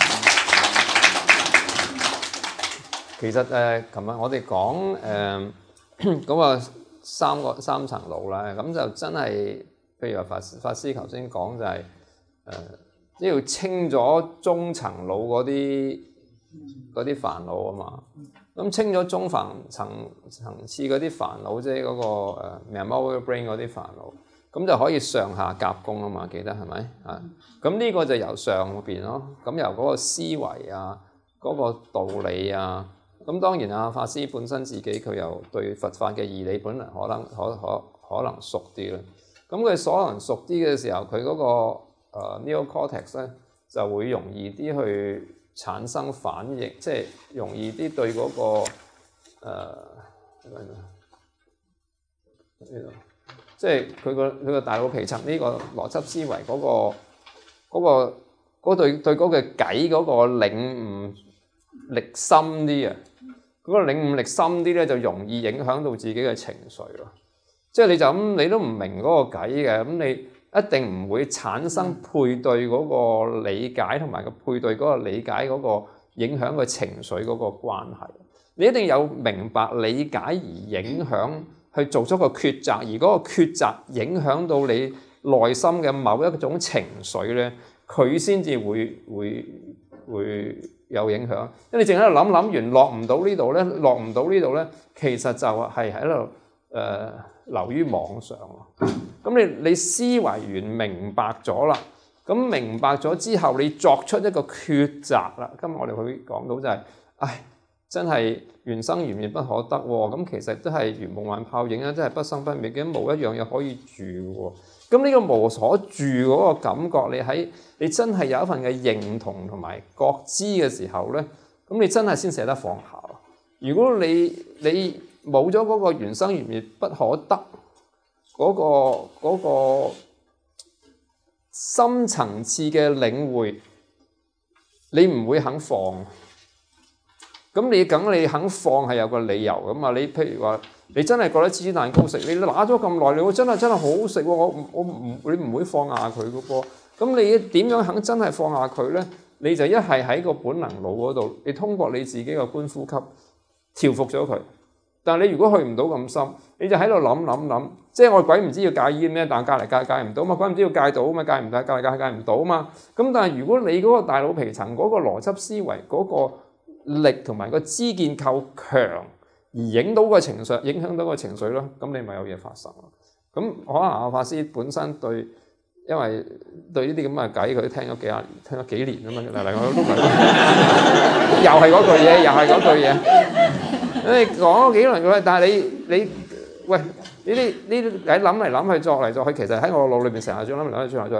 其實誒，琴、呃、日我哋講誒嗰個三個三層路啦，咁就真係，譬如話法法師頭先講就係、是、誒，即、呃、要清咗中層路嗰啲嗰啲煩惱啊嘛。咁清咗中層層層次嗰啲煩惱，即係嗰個誒 mammal brain 嗰啲煩惱，咁就可以上下夾攻啊嘛，記得係咪啊？咁呢個就由上邊咯，咁由嗰個思維啊，嗰、那個道理啊。咁當然啊，法師本身自己佢又對佛法嘅義理本來可能可可可能熟啲啦。咁佢所能熟啲嘅時候，佢嗰、那個、呃、neocortex 咧就會容易啲去產生反應，即係容易啲對嗰、那個誒呢度，即係佢個佢個大腦皮層呢個邏輯思維嗰、那個嗰、那個嗰對對嗰個偈嗰個領悟力深啲啊！嗰、那個領悟力深啲咧，就容易影響到自己嘅情緒咯。即係你就咁，你都唔明嗰個偈嘅，咁你一定唔會產生配對嗰個理解同埋個配對嗰個理解嗰個影響個情緒嗰個關係。你一定有明白理解而影響去做出個抉擇，而嗰個抉擇影響到你內心嘅某一種情緒咧，佢先至會會會有影響。因為你淨喺度諗諗完落唔到呢度咧，落唔到呢度咧，其實就係喺度誒流於網上咯。咁你你思維完明白咗啦，咁明白咗之後，你作出一個抉擇啦。今日我哋會講到就係、是，唉，真係緣生緣滅不可得喎。咁其實都係如夢幻泡影啊，真係不生不滅嘅，冇一樣嘢可以住喎。咁呢個無所住嗰個感覺，你喺你真係有一份嘅認同同埋覺知嘅時候咧，咁你真係先捨得放下。如果你你冇咗嗰個緣生緣滅不可得嗰、嗰個嗰、嗰個深層次嘅領會，你唔會肯放。咁你梗你肯放係有個理由噶嘛？你譬如話，你真係覺得芝士蛋糕食，你拿咗咁耐，你會真係真係好好食喎！我我唔你唔會放下佢嘅噃。咁你點樣肯真係放下佢咧？你就一係喺個本能腦嗰度，你通過你自己嘅觀呼吸調服咗佢。但係你如果去唔到咁深，你就喺度諗諗諗，即係我鬼唔知要戒煙咩？但戒嚟戒戒唔到嘛，鬼唔知要戒到嘛，戒唔戒戒嚟戒戒唔到嘛。咁但係如果你嗰個大腦皮層嗰個邏輯思維嗰個力同埋個知見構強，而影到個情緒，影響到個情緒咯，咁你咪有嘢發生咯。咁可能阿法師本身對，因為對呢啲咁嘅偈，佢聽咗幾廿年，聽咗幾年啊嘛，嚟嚟去去都係，又係嗰句嘢，又係嗰句嘢。你講咗幾年，但係你你喂呢啲呢啲偈諗嚟諗去，作嚟作去，其實喺我腦裏邊成日想諗嚟諗去，轉嚟轉去。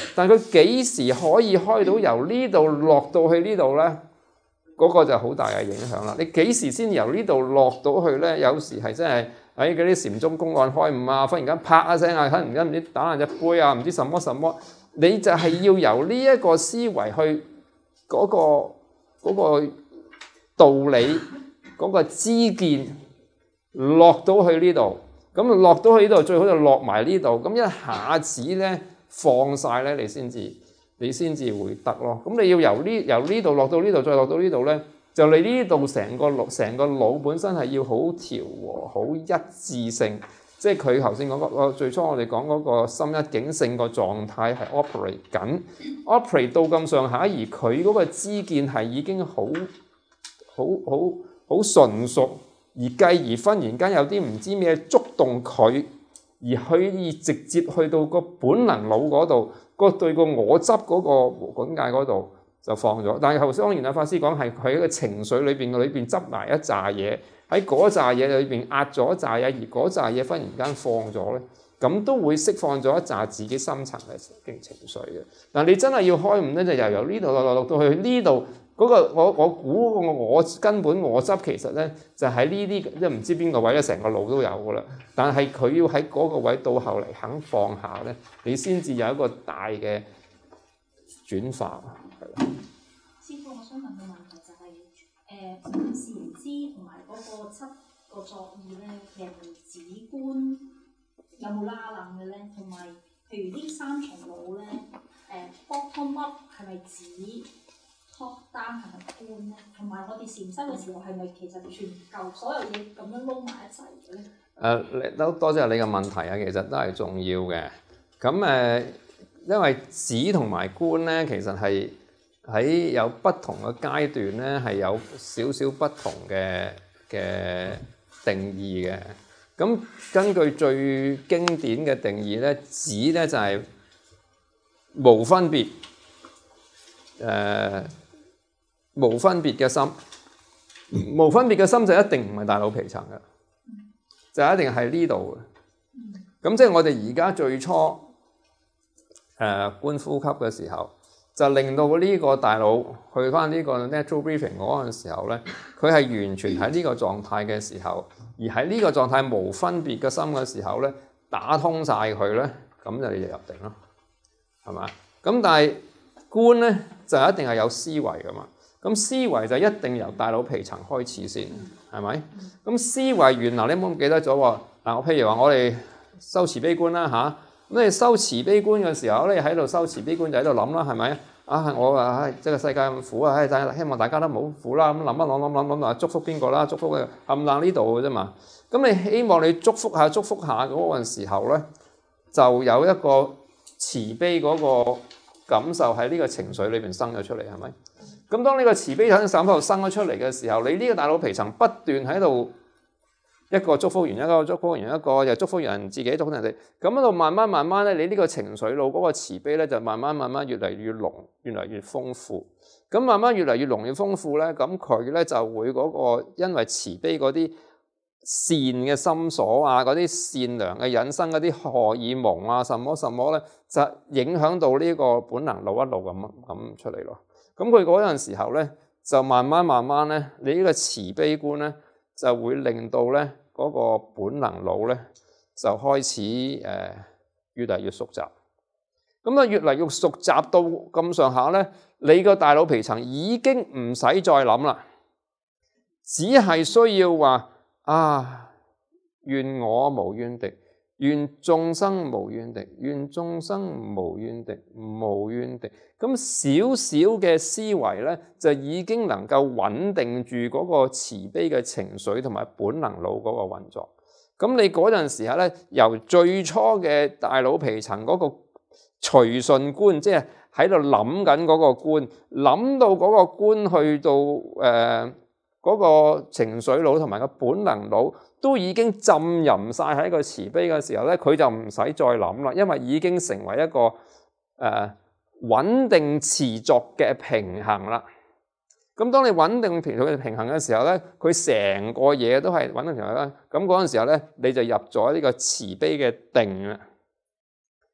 但係佢幾時可以開到由呢度落到去呢度咧？嗰、那個就好大嘅影響啦。你幾時先由呢度落到去咧？有時係真係喺嗰啲禪宗公案開悟啊，忽然間啪一聲啊，忽然間唔知打爛隻杯啊，唔知什麼什麼，你就係要由呢一個思維去嗰、那個嗰、那個道理嗰、那個知見落到去呢度。咁落到去呢度，最好就落埋呢度。咁一下子咧放晒咧，你先至你先至會得咯。咁你要由呢由呢度落到呢度，再落到呢度咧，就你呢度成個腦成個腦本身係要好調和、好一致性。即係佢頭先講嗰最初我哋講嗰個心一境性個狀態係 operate 緊，operate 到咁上下，而佢嗰個知見係已經好好好好純熟。而繼而忽然間有啲唔知咩觸動佢，而可以直接去到個本能腦嗰度，個對個我執嗰個無境界嗰度就放咗。但係頭先當然阿法師講係佢喺個情緒裏邊嘅裏邊執埋一紮嘢，喺嗰紮嘢裏邊壓咗一紮嘢，而嗰紮嘢忽然間放咗咧，咁都會釋放咗一紮自己深層嘅情緒嘅。但係你真係要開悟咧，就由由呢度落落落到去呢度。嗰、那個我我估個我根本我執其實咧就喺呢啲即係唔知邊個位咧，成個腦都有噶啦。但係佢要喺嗰個位到後嚟肯放下咧，你先至有一個大嘅轉化。係啦。 師傅，我想問個問題就係、是、誒，禪知同埋嗰個七個作意咧，其實止觀有冇拉楞嘅咧？同埋譬如呢三重腦咧，誒 bottom up 係咪指？top down 係咪觀咧？同埋我哋禪修嘅時候係咪其實全嚿所有嘢咁樣撈埋一齊嘅咧？ 誒，都多謝你嘅問題啊，其實都係重要嘅。咁誒、呃，因為止同埋觀咧，其實係喺有不同嘅階段咧，係有少少不同嘅嘅定義嘅。咁根據最經典嘅定義咧，止咧就係無分別，誒、呃。無分別嘅心，無分別嘅心就一定唔係大腦皮層嘅，就一定係呢度嘅。咁即係我哋而家最初誒、呃、觀呼吸嘅時候，就令到呢個大腦去翻呢個 natural breathing 嗰陣時候咧，佢係完全喺呢個狀態嘅時候，而喺呢個狀態無分別嘅心嘅時候咧，打通晒佢咧，咁就你就入定咯，係嘛？咁但係觀咧就一定係有思維噶嘛。咁思維就一定由大腦皮層開始先，係咪？咁思維原來你有冇記得咗喎？嗱，我譬如話我哋修慈悲觀啦嚇，咁你修慈悲觀嘅時候，你喺度修慈悲觀就喺度諗啦，係咪？啊，我啊，即係個世界咁苦啊，唉，希望大家都唔好苦啦，咁諗一諗諗諗諗啊，祝福邊個啦？祝福嘅冚唪唥呢度嘅啫嘛。咁你希望你祝福下祝福下嗰陣時候咧，就有一個慈悲嗰個感受喺呢個情緒裏邊生咗出嚟，係咪？咁當呢個慈悲喺心度生咗出嚟嘅時候，你呢個大腦皮層不斷喺度一個祝福完一個祝福完一個，又祝福人自己祝福人哋，咁喺度慢慢慢慢咧，你呢個情緒路嗰個慈悲咧就慢慢慢慢越嚟越濃，越嚟越豐富。咁慢慢越嚟越濃越豐富咧，咁佢咧就會嗰個因為慈悲嗰啲善嘅心所啊，嗰啲善良嘅引生嗰啲荷爾蒙啊，什麼什麼咧，就影響到呢個本能路一路咁咁出嚟咯。咁佢嗰陣時候咧，就慢慢慢慢咧，你呢個慈悲觀咧，就會令到咧嗰個本能腦咧，就開始誒、呃、越嚟越熟習。咁啊，越嚟越熟習到咁上下咧，你個大腦皮層已經唔使再諗啦，只係需要話啊，願我無怨敵。願眾生無怨敵，願眾生無怨敵，無怨敵。咁少少嘅思維咧，就已經能夠穩定住嗰個慈悲嘅情緒同埋本能腦嗰個運作。咁你嗰陣時候咧，由最初嘅大腦皮層嗰個隨順觀，即係喺度諗緊嗰個觀，諗到嗰個觀去到誒嗰、呃嗰個情緒腦同埋個本能腦。都已經浸淫晒喺個慈悲嘅時候咧，佢就唔使再諗啦，因為已經成為一個誒、呃、穩定持續嘅平衡啦。咁當你穩定平衡平衡嘅時候咧，佢成個嘢都係穩定平衡啦。咁嗰陣時候咧，你就入咗呢個慈悲嘅定啦。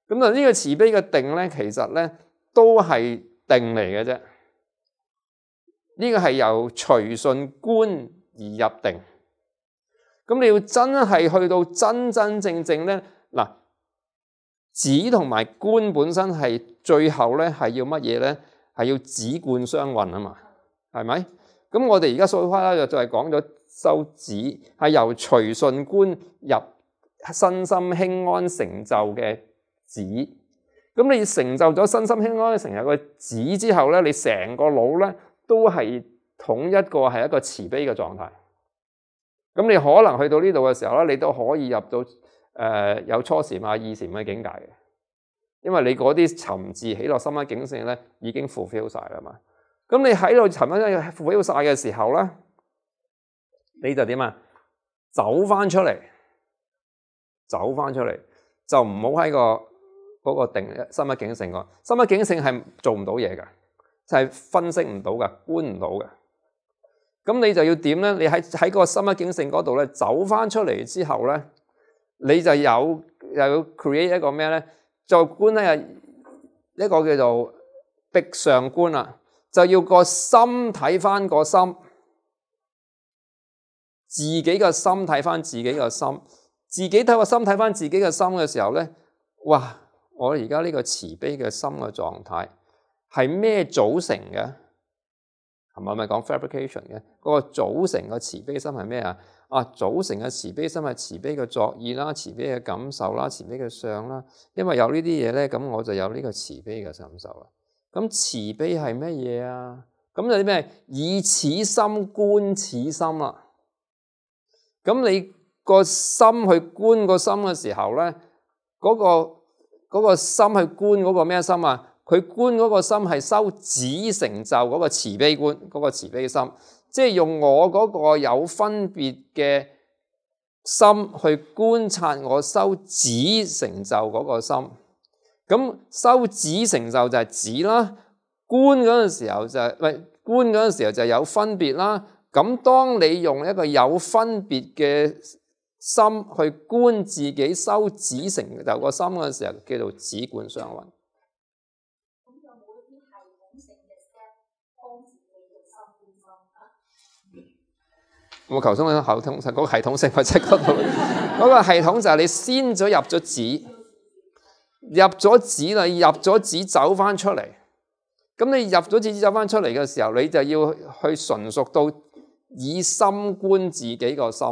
咁啊，呢個慈悲嘅定咧，其實咧都係定嚟嘅啫。呢個係由隨順觀而入定。咁你要真係去到真真正正咧，嗱，止同埋觀本身係最後咧係要乜嘢咧？係要止觀雙運啊嘛，係咪？咁我哋而家所花咧就係講咗修止，係由隨順觀入身心輕安成就嘅止。咁你成就咗身心輕安成就嘅止之後咧，你成個腦咧都係統一個係一個慈悲嘅狀態。咁你可能去到呢度嘅時候咧，你都可以入到誒、呃、有初禪啊、二禪嘅境界嘅，因為你嗰啲沉字起落心一境性咧已經 fulfill 晒啦嘛。咁你喺度沉一 fulfill 晒嘅時候咧，你就點啊？走翻出嚟，走翻出嚟，就唔好喺個嗰、嗰個定心一境性個心一境性係做唔到嘢㗎，就係、是、分析唔到㗎，觀唔到㗎。咁你就要點咧？你喺喺個心一境性嗰度咧，走翻出嚟之後咧，你就有又要 create 一個咩咧？就觀咧，一個叫做壁上觀啦，就要個心睇翻個心，自己個心睇翻自己個心，自己睇個心睇翻自己個心嘅時候咧，哇！我而家呢個慈悲嘅心嘅狀態係咩組成嘅？係咪咪講 fabrication 嘅？嗰個組成嘅慈悲心係咩啊？啊，組成嘅慈悲心係慈悲嘅作意啦，慈悲嘅感受啦，慈悲嘅相啦。因為有呢啲嘢咧，咁我就有呢個慈悲嘅感受啦。咁慈悲係乜嘢啊？咁就啲咩？以此心觀此心啦。咁你個心去觀個心嘅時候咧，嗰個嗰個心去觀嗰個咩心啊？佢觀嗰個心係修止成就嗰個慈悲觀，嗰個慈悲心，即係用我嗰個有分別嘅心去觀察我修止成就嗰個心。咁修止成就就係止啦，觀嗰陣時候就係、是、喂觀嗰陣時候就有分別啦。咁當你用一個有分別嘅心去觀自己修止成就個心嘅時候，叫做止觀雙運。我頭先嗰個系統，嗰個系統性咪即係嗰度，嗰個系統就係你先咗入咗止，入咗止啦，入咗止走翻出嚟。咁你入咗止走翻出嚟嘅時候，你就要去純熟到以心觀自己個心，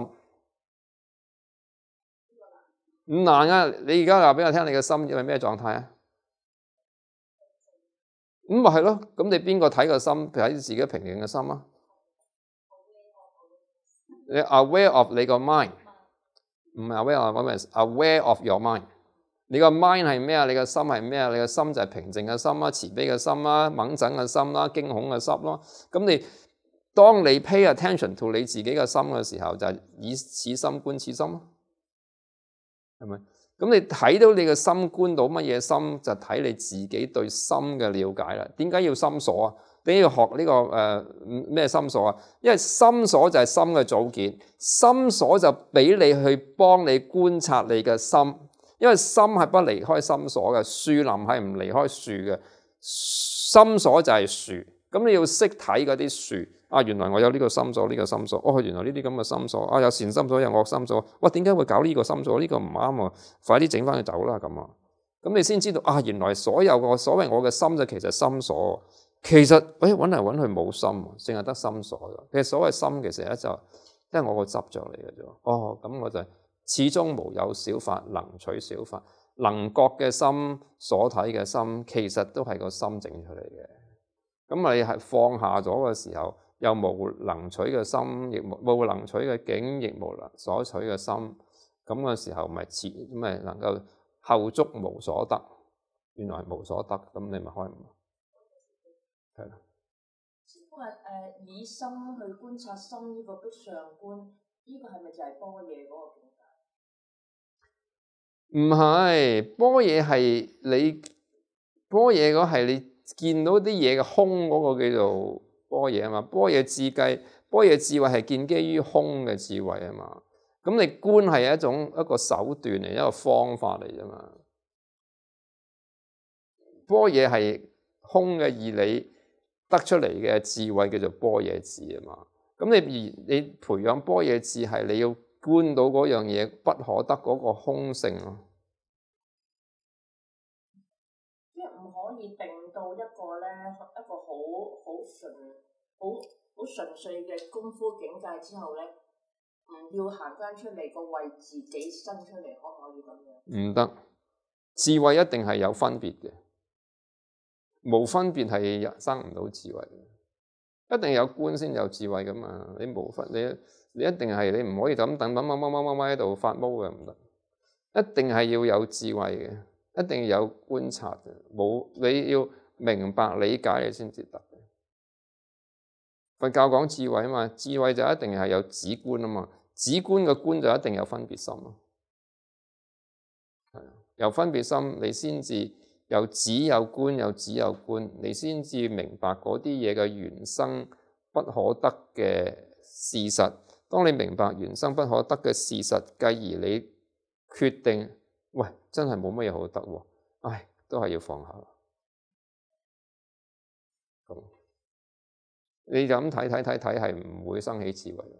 唔難啊！你而家話俾我聽，你嘅心係咩狀態啊？咁咪係咯，咁你邊個睇個心？睇自己平靜嘅心啊？你 aware of 你個 mind， 唔係 aware of 咩 ？aware of your mind。你個 mind 係咩啊？你個心係咩啊？你個心就係平靜嘅心啦、慈悲嘅心啦、猛震嘅心啦、驚恐嘅心咯。咁你當你 pay attention to 你自己嘅心嘅時候，就係以此心觀此心咯，係咪？咁你睇到你嘅心觀到乜嘢心，就睇你自己對心嘅了解啦。點解要心所啊？點解要學呢、這個誒咩、呃、心所啊？因為心所就係心嘅組件，心所就俾你去幫你觀察你嘅心，因為心係不離開心所嘅，樹林係唔離開樹嘅，心所就係樹。咁你要識睇嗰啲樹啊，原來我有呢個心所，呢、這個心所，哦，原來呢啲咁嘅心所啊，有善心所，有惡心所，哇，點解會搞呢個心所？呢、這個唔啱喎，快啲整翻佢走啦咁啊！咁你先知道啊，原來所有個所謂我嘅心就其實心所。其實，誒揾嚟揾去冇心，淨係得心所嘅。其實所謂心其實咧就都係我個執着嚟嘅啫。哦，咁我就始終無有小法能取小法，能覺嘅心所睇嘅心，其實都係個心整出嚟嘅。咁你係放下咗嘅時候，又無能取嘅心，亦無無能取嘅境，亦無能所取嘅心。咁嘅時候咪切咪能夠後足無所得。原來係無所得，咁你咪開悟。係啦， 師傅話誒以心去觀察心呢個壁上觀，呢、這個係咪就係般若嗰個境界？ 唔係，般若係你般若嗰係你見到啲嘢嘅空嗰個叫做般若啊嘛。般若智計，般若智慧係建基於空嘅智慧啊嘛。咁你觀係一種一個手段嚟，一個方法嚟啫嘛。 般若係空嘅義理得出嚟嘅智慧叫做般若智啊嘛。咁你而你培養般若智係你要觀到嗰樣嘢不可得嗰個空性咯。 即係唔可以定到一個咧一個好好純好好純粹嘅功夫境界之後咧，唔要行翻出嚟個為自己生出嚟，可唔可以咁樣？唔得，智慧一定係有分別嘅，冇分別係生唔到智慧嘅，一定有觀先有智慧噶嘛。你冇分，你你一定係你唔可以咁等等乜乜乜乜乜喺度發毛嘅，唔得，一定係要有智慧嘅，一定要有觀察嘅，冇你要明白理解你先至得。佛教講智慧啊嘛，智慧就一定係有止觀啊嘛，止觀嘅觀就一定有分別心咯。有分別心，你先至有止有觀，有止有觀，你先至明白嗰啲嘢嘅原生不可得嘅事實。當你明白原生不可得嘅事實，繼而你決定，喂，真係冇乜嘢好得喎，唉，都係要放下。咁你就咁睇睇睇睇，係唔會生起智慧。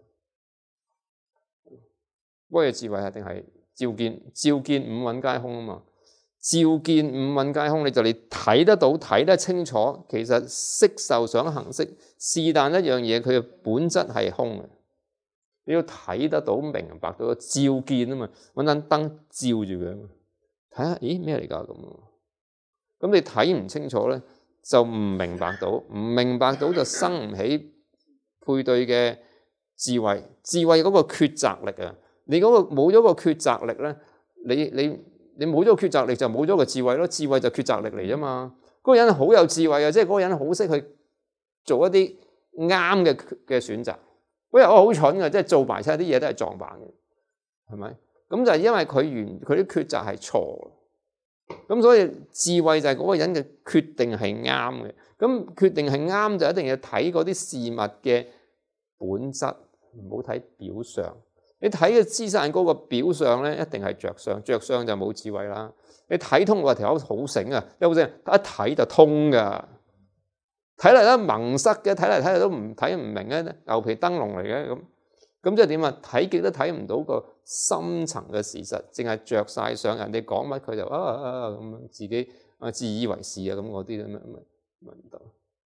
般若智慧一定係照見，照見五蘊皆空啊嘛。照見五蘊皆空，你就你睇得到，睇得清楚。其實色受想行識是但一樣嘢，佢嘅本質係空嘅。你要睇得到、明白到，照見啊嘛，揾盞燈照住佢啊嘛，睇下，咦咩嚟㗎咁？咁你睇唔清楚咧，就唔明白到，唔明白到就生唔起配對嘅智慧。智慧嗰個抉擇力啊，你嗰個冇咗個抉擇力咧，你你你冇咗個抉擇力就冇咗個智慧咯。智慧就抉擇力嚟啫嘛。嗰個人好有智慧啊，即係嗰個人好識去做一啲啱嘅嘅選擇。嗰人我好蠢嘅，即係做埋晒啲嘢都係撞板嘅，係咪？咁就係因為佢原佢啲抉擇係錯。咁所以智慧就係嗰個人嘅決定係啱嘅。咁決定係啱就一定要睇嗰啲事物嘅本質，唔好睇表象。你睇嘅資產嗰個表象咧，一定係着相，着相就冇智慧啦。你睇通個條口好醒啊，有冇先？一睇就通噶，睇嚟都蒙塞嘅，睇嚟睇去都唔睇唔明嘅，牛皮燈籠嚟嘅咁。咁即係點啊？睇極都睇唔到個深層嘅事實，淨係着晒相，人哋講乜佢就啊啊咁、啊、自己啊自以為是啊咁嗰啲咁樣咪咪唔得。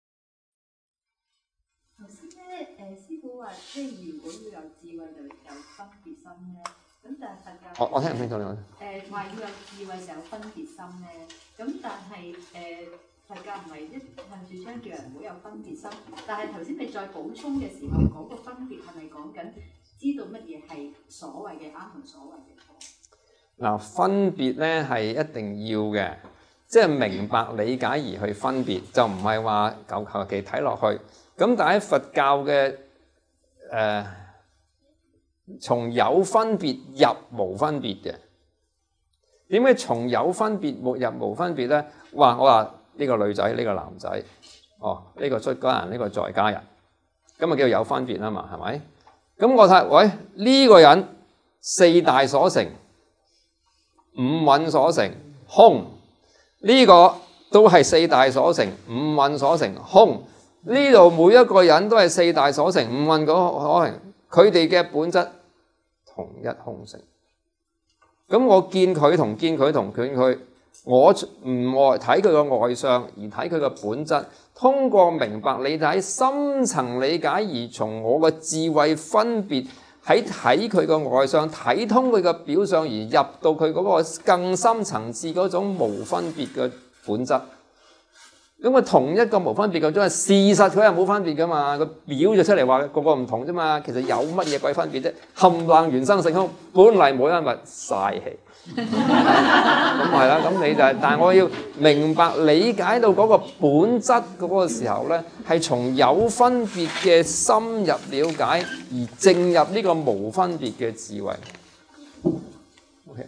頭先咧，誒師傅話，即係如果要有智慧就有分別心咧。咁但係佛教， 我我聽唔清楚你講。 誒話要有智慧就有分別心咧。咁但係誒、呃、佛教唔係一向住倡叫人唔好有分別心。但係頭先你再補充嘅時候，講個分別係咪講緊知道乜嘢係所謂嘅啱同所謂嘅錯？ 嗱，分別咧係一定要嘅，即係明白理解而去分別，就唔係話求求其睇落去。咁但係佛教嘅誒、呃，從有分別入無分別嘅，點解從有分別入無分別咧？哇！我話呢個女仔，呢、呢個男仔，哦，呢、呢個出家人，呢、呢個在家人，咁啊叫有分別啊嘛，係咪？咁我睇，喂，呢、呢個人四大所成，五蘊所成，空，呢、呢個都係四大所成，五蘊所成，空。呢度每一個人都係四大所成，五蘊嗰可能佢哋嘅本質同一空性。咁我見佢同見佢同見佢，我唔外睇佢個外相，而睇佢個本質。通過明白理解深層理解，而從我嘅智慧分別喺睇佢個外相，睇通佢個表象，而入到佢嗰個更深層次嗰種無分別嘅本質。咁啊，同一個無分別嘅種，事實佢係冇分別噶嘛，個表咗出嚟話個個唔同啫嘛，其實有乜嘢鬼分別啫？冚唪唥原生性空，本嚟冇一物嘥氣，咁係啦。咁你就係、是，但係我要明白理解到嗰個本質嗰個時候咧，係從有分別嘅深入了解而進入呢個無分別嘅智慧。OK，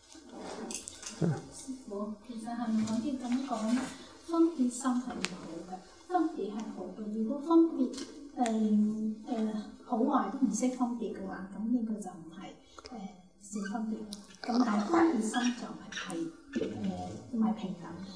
冇，其實係咪可以咁講？分別心係好嘅，分別係好嘅。如果分別誒誒好壞都唔識分別嘅話，咁呢個就唔係誒是分別咯。咁但係分別心就係係誒唔係平等。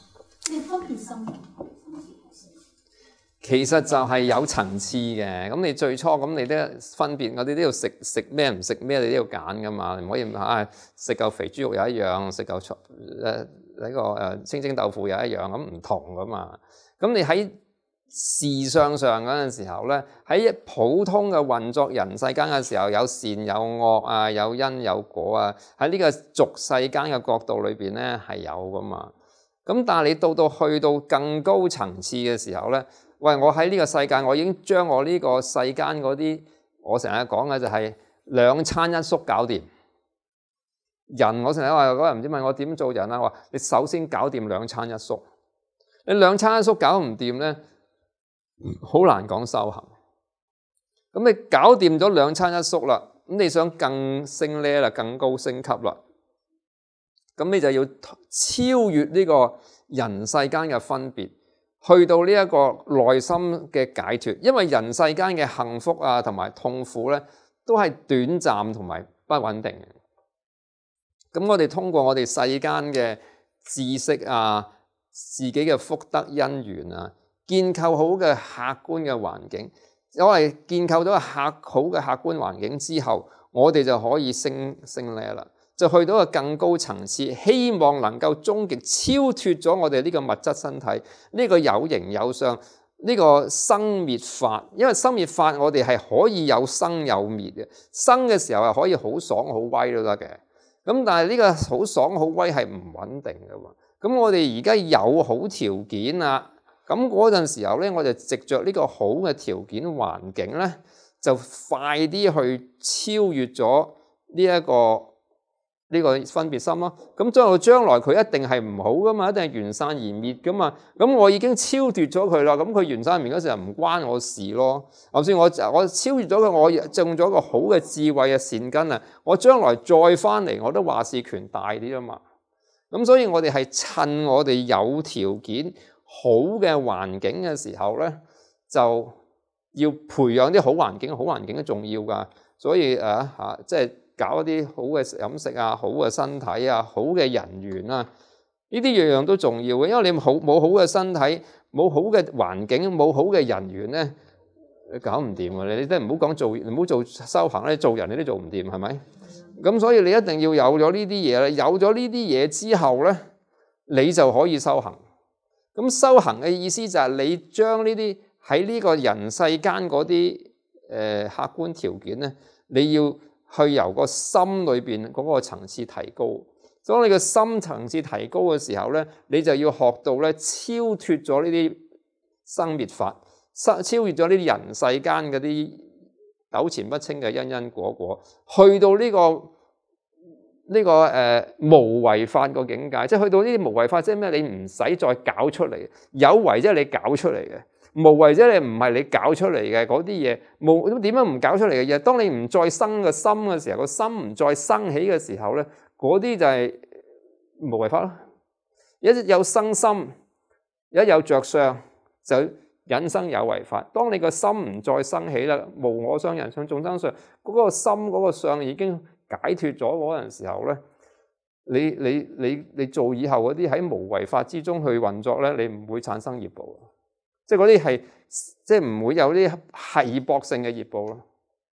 即係分別心同好分別心。 其實就係有層次嘅，咁你最初咁你都分別，我哋都要食食咩唔食咩，你都要揀噶嘛，唔可以啊食嚿肥豬肉又一樣，食嚿誒呢個誒清蒸豆腐又一樣，咁唔同噶嘛。咁你喺事相上嗰陣時候咧，喺普通嘅運作人世間嘅時候，有善有惡啊，有因有果啊，喺呢個俗世間嘅角度裏邊咧係有噶嘛。咁但係你到到去到更高層次嘅時候咧，喂，我喺呢個世界，我已經將我呢個世間嗰啲，我成日講嘅就係兩餐一宿搞掂。人我成日話嗰日唔知問我點做人啊，我話你首先搞掂兩餐一宿。你兩餐一宿搞唔掂咧，好難講修行。咁你搞掂咗兩餐一宿啦，咁你想更升呢啦，更高升級啦，咁你就要超越呢個人世間嘅分別，去到呢一個內心嘅解脫。因為人世間嘅幸福啊同埋痛苦咧，都係短暫同埋不穩定嘅。咁我哋通過我哋世間嘅知識啊，自己嘅福德因緣啊，建構好嘅客觀嘅環境，因為建構咗個客好嘅客觀環境之後，我哋就可以升升呢啦。就去到一個更高層次，希望能夠終極超脫咗我哋呢個物質身體，呢個有形有相，呢個生滅法。因為生滅法我哋係可以有生有滅嘅，生嘅時候係可以好爽好威都得嘅。咁但係呢個好爽好威係唔穩定嘅喎。咁我哋而家有好條件啦，咁嗰陣時候咧，我就藉着呢個好嘅條件環境咧，就快啲去超越咗呢一個。呢個分別心咯，咁將來將來佢一定係唔好噶嘛，一定係緣散而滅噶嘛。咁我已經超脫咗佢啦，咁佢緣散而滅嗰時候唔關我事咯。就算我我超越咗佢，我種咗個好嘅智慧嘅善根啊，我將來再翻嚟我都話事權大啲啊嘛。咁所以我哋係趁我哋有條件好嘅環境嘅時候咧，就要培養啲好環境，好環境都重要噶。所以啊嚇，即係。搞一啲好嘅飲食啊，好嘅身體啊，好嘅人緣啊，呢啲樣樣都重要嘅。因為你好冇好嘅身體，冇好嘅環境，冇好嘅人緣咧，你搞唔掂嘅。你你都唔好講做，唔好做修行咧，做人你都做唔掂，係咪？咁所以你一定要有咗呢啲嘢咧，有咗呢啲嘢之後咧，你就可以修行。咁修行嘅意思就係你將呢啲喺呢個人世間嗰啲誒客觀條件咧，你要。去由個心裏邊嗰個層次提高，當你個心層次提高嘅時候咧，你就要學到咧超脫咗呢啲生滅法，超越咗呢啲人世間嗰啲糾纏不清嘅因因果果，去到呢、這個呢、這個誒、呃、無為法個境界，即係去到呢啲無為法，即係咩？你唔使再搞出嚟，有為即係你搞出嚟嘅。無為啫，你唔係你搞出嚟嘅嗰啲嘢，無咁點樣唔搞出嚟嘅嘢？當你唔再生個心嘅時候，個心唔再生起嘅時候咧，嗰啲就係無為法咯。一有生心，一有着相，就引生有為法。當你個心唔再生起啦，無我相、人相、眾生相，嗰、嗰個心嗰、嗰個相已經解脫咗嗰陣時候咧，你你你你做以後嗰啲喺無為法之中去運作咧，你唔會產生業報。即係嗰啲係，即係唔會有啲繫搏性嘅業報咯。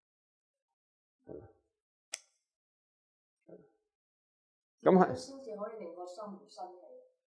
咁係。 先至可以令個心唔生氣。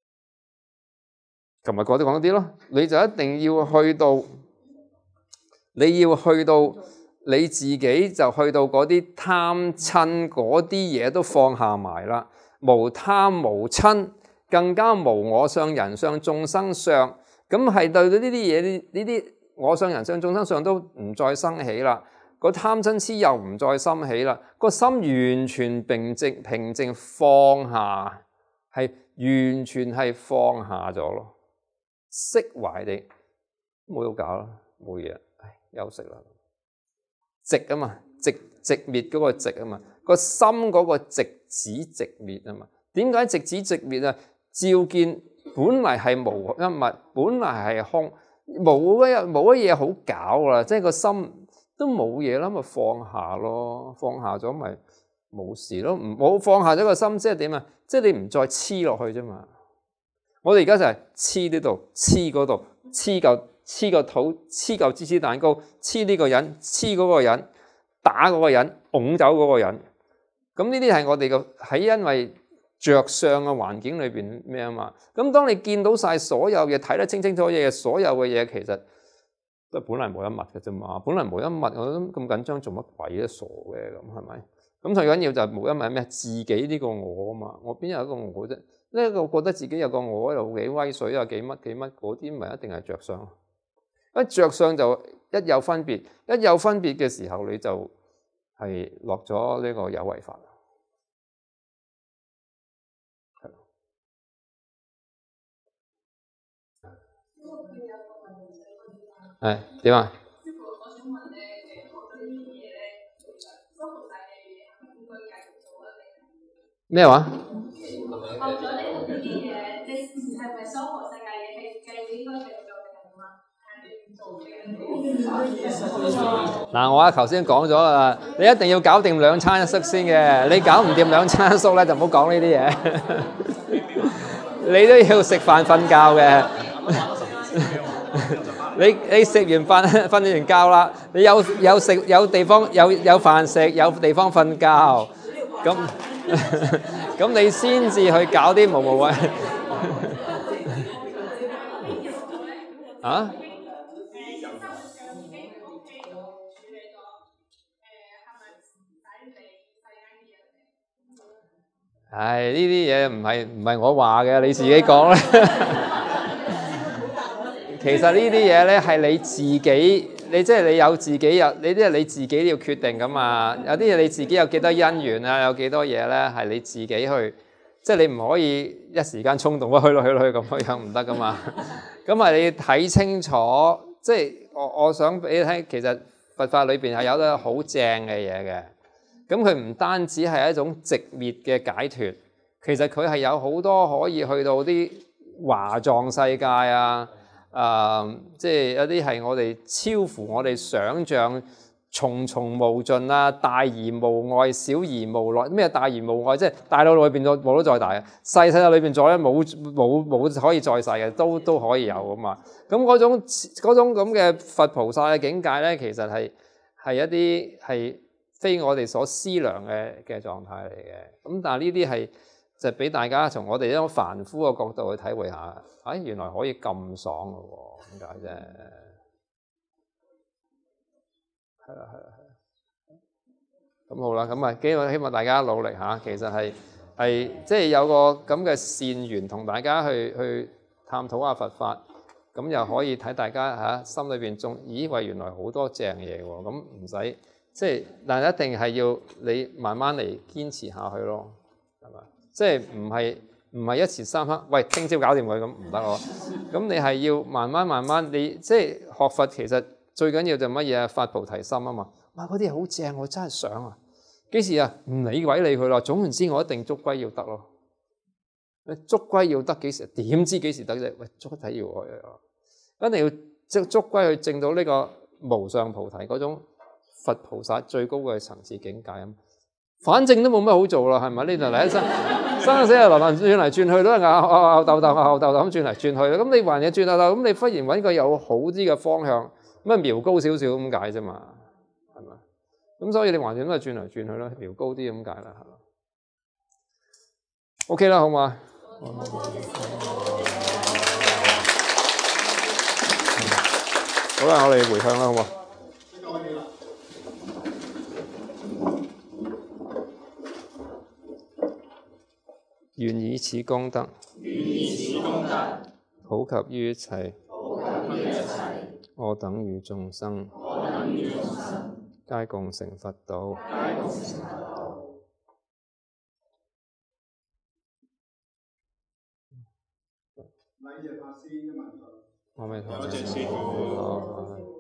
琴日講啲講啲咯，你就一定要去到，你要去到你自己就去到嗰啲貪親嗰啲嘢都放下埋啦，無貪無親，更加無我相、人相、眾生相。咁係對到呢啲嘢，呢啲我相、人相、眾生相都唔再生起啦，個貪嗔痴又唔再生起啦，個心完全平靜、平靜放下，係完全係放下咗咯，釋懷地冇得搞啦，冇嘢，唉，休息啦，寂啊嘛，寂寂滅嗰個寂啊嘛，個心嗰個寂止寂滅啊嘛，點解寂止寂滅啊？照見。本嚟係無一物，本嚟係空，冇一冇一嘢好搞啦，即係個心都冇嘢啦，咪放下咯，放下咗咪冇事咯，唔冇放下咗個心，即係點啊？即係你唔再黐落去啫嘛。 我哋而家就係黐呢度，黐嗰度，黐嚿黐個肚，黐嚿芝士蛋糕，黐呢個人，黐嗰個人，打嗰個人，拱走嗰個人。咁呢啲係我哋嘅喺因為着相嘅環境裏邊咩啊嘛。咁當你見到晒所有嘢，睇得清清楚楚嘢，所有嘅嘢其實都本來冇一物嘅啫嘛。本來冇一物，我都咁緊張做乜鬼啊？傻嘅咁係咪？咁最緊要就係冇一物係咩？自己呢個我啊嘛。我邊有一個我啫？呢一個覺得自己有個我喺度幾威水啊，幾乜幾乜嗰啲，咪一定係着相。一着相就一有分別，一有分別嘅時候，你就係落咗呢個有為法。係點啊？咩話？後咗呢度呢啲嘢，你係咪娑婆世界嘢？係繼續應該繼續做定係點啊？嗱，我啊頭先講咗啦，你一定要搞掂兩餐一宿先嘅。你搞唔掂兩餐一宿咧，就唔好講呢啲嘢。你都要食飯瞓覺嘅。你你食完飯瞓完覺啦，你有有食有地方有有飯食，有地方瞓覺，咁咁你先至去搞啲無無謂啊？唉，呢啲嘢唔係唔係我話嘅，你自己講啦。其實呢啲嘢咧係你自己，你即係你有自己有，你啲係你自己要決定噶嘛。有啲嘢你自己有幾多因緣啊，有幾多嘢咧係你自己去，即係你唔可以一時間衝動啊去咯去咯去咁樣唔得噶嘛。咁啊你睇清楚，即係我我想俾你聽，其實佛法裏邊係有得好正嘅嘢嘅。咁佢唔單止係一種寂滅嘅解脫，其實佢係有好多可以去到啲華藏世界啊。誒、呃，即係有啲係我哋超乎我哋想像，重重無盡啊，大而無外，小而無內。咩大而無外？即係大到裏邊再冇得再大嘅，細細到裏邊再咧冇冇冇可以再細嘅，都都可以有㗎嘛。咁嗰種嗰種咁嘅佛菩薩嘅境界咧，其實係係一啲係非我哋所思量嘅嘅狀態嚟嘅。咁但係呢啲係就俾大家從我哋呢種凡夫嘅角度去體會下。哎，原來可以咁爽嘅喎，點解啫？係啦，係啦，係啦。咁好啦，咁啊，希望希望大家努力下。其實係係即係有個咁嘅善緣，同大家去去探討下佛法，咁又可以睇大家嚇、啊、心裏邊仲咦喂，原來好多正嘢喎。咁唔使即係，但係一定係要你慢慢嚟堅持下去咯，係嘛？即係唔係？唔係一時三刻，喂，聽朝搞掂佢咁唔得咯。咁你係要慢慢慢慢，你即係學佛其實最緊要就乜嘢啊？發菩提心啊嘛。哇，嗰啲好正，我真係想啊。幾時啊？唔理鬼理佢咯。總言之，我一定捉歸要得咯。你捉歸要得幾時？點知幾時得啫？喂，捉體要去啊！一定要即係捉歸去證到呢個無上菩提嗰種佛菩薩最高嘅層次境界啊！反正都冇乜好做啦，係咪？呢度嚟一生生死啊，流流轉嚟轉去都係拗拗拗鬥鬥拗鬥鬥咁轉嚟轉去啦。咁你還嘢轉鬥鬥，咁你忽然揾個有好啲嘅方向，咁啊苗高少少咁解啫嘛，係咪？咁所以你還掂都係轉嚟轉去啦，苗高啲咁解啦，係嘛 ？OK 啦，好嘛？好啦，我哋回向啦，好嘛？願以此功德，普及於一切，我等與眾生，皆共成佛道。禮謝法師嘅問訊。我未同。多謝師父。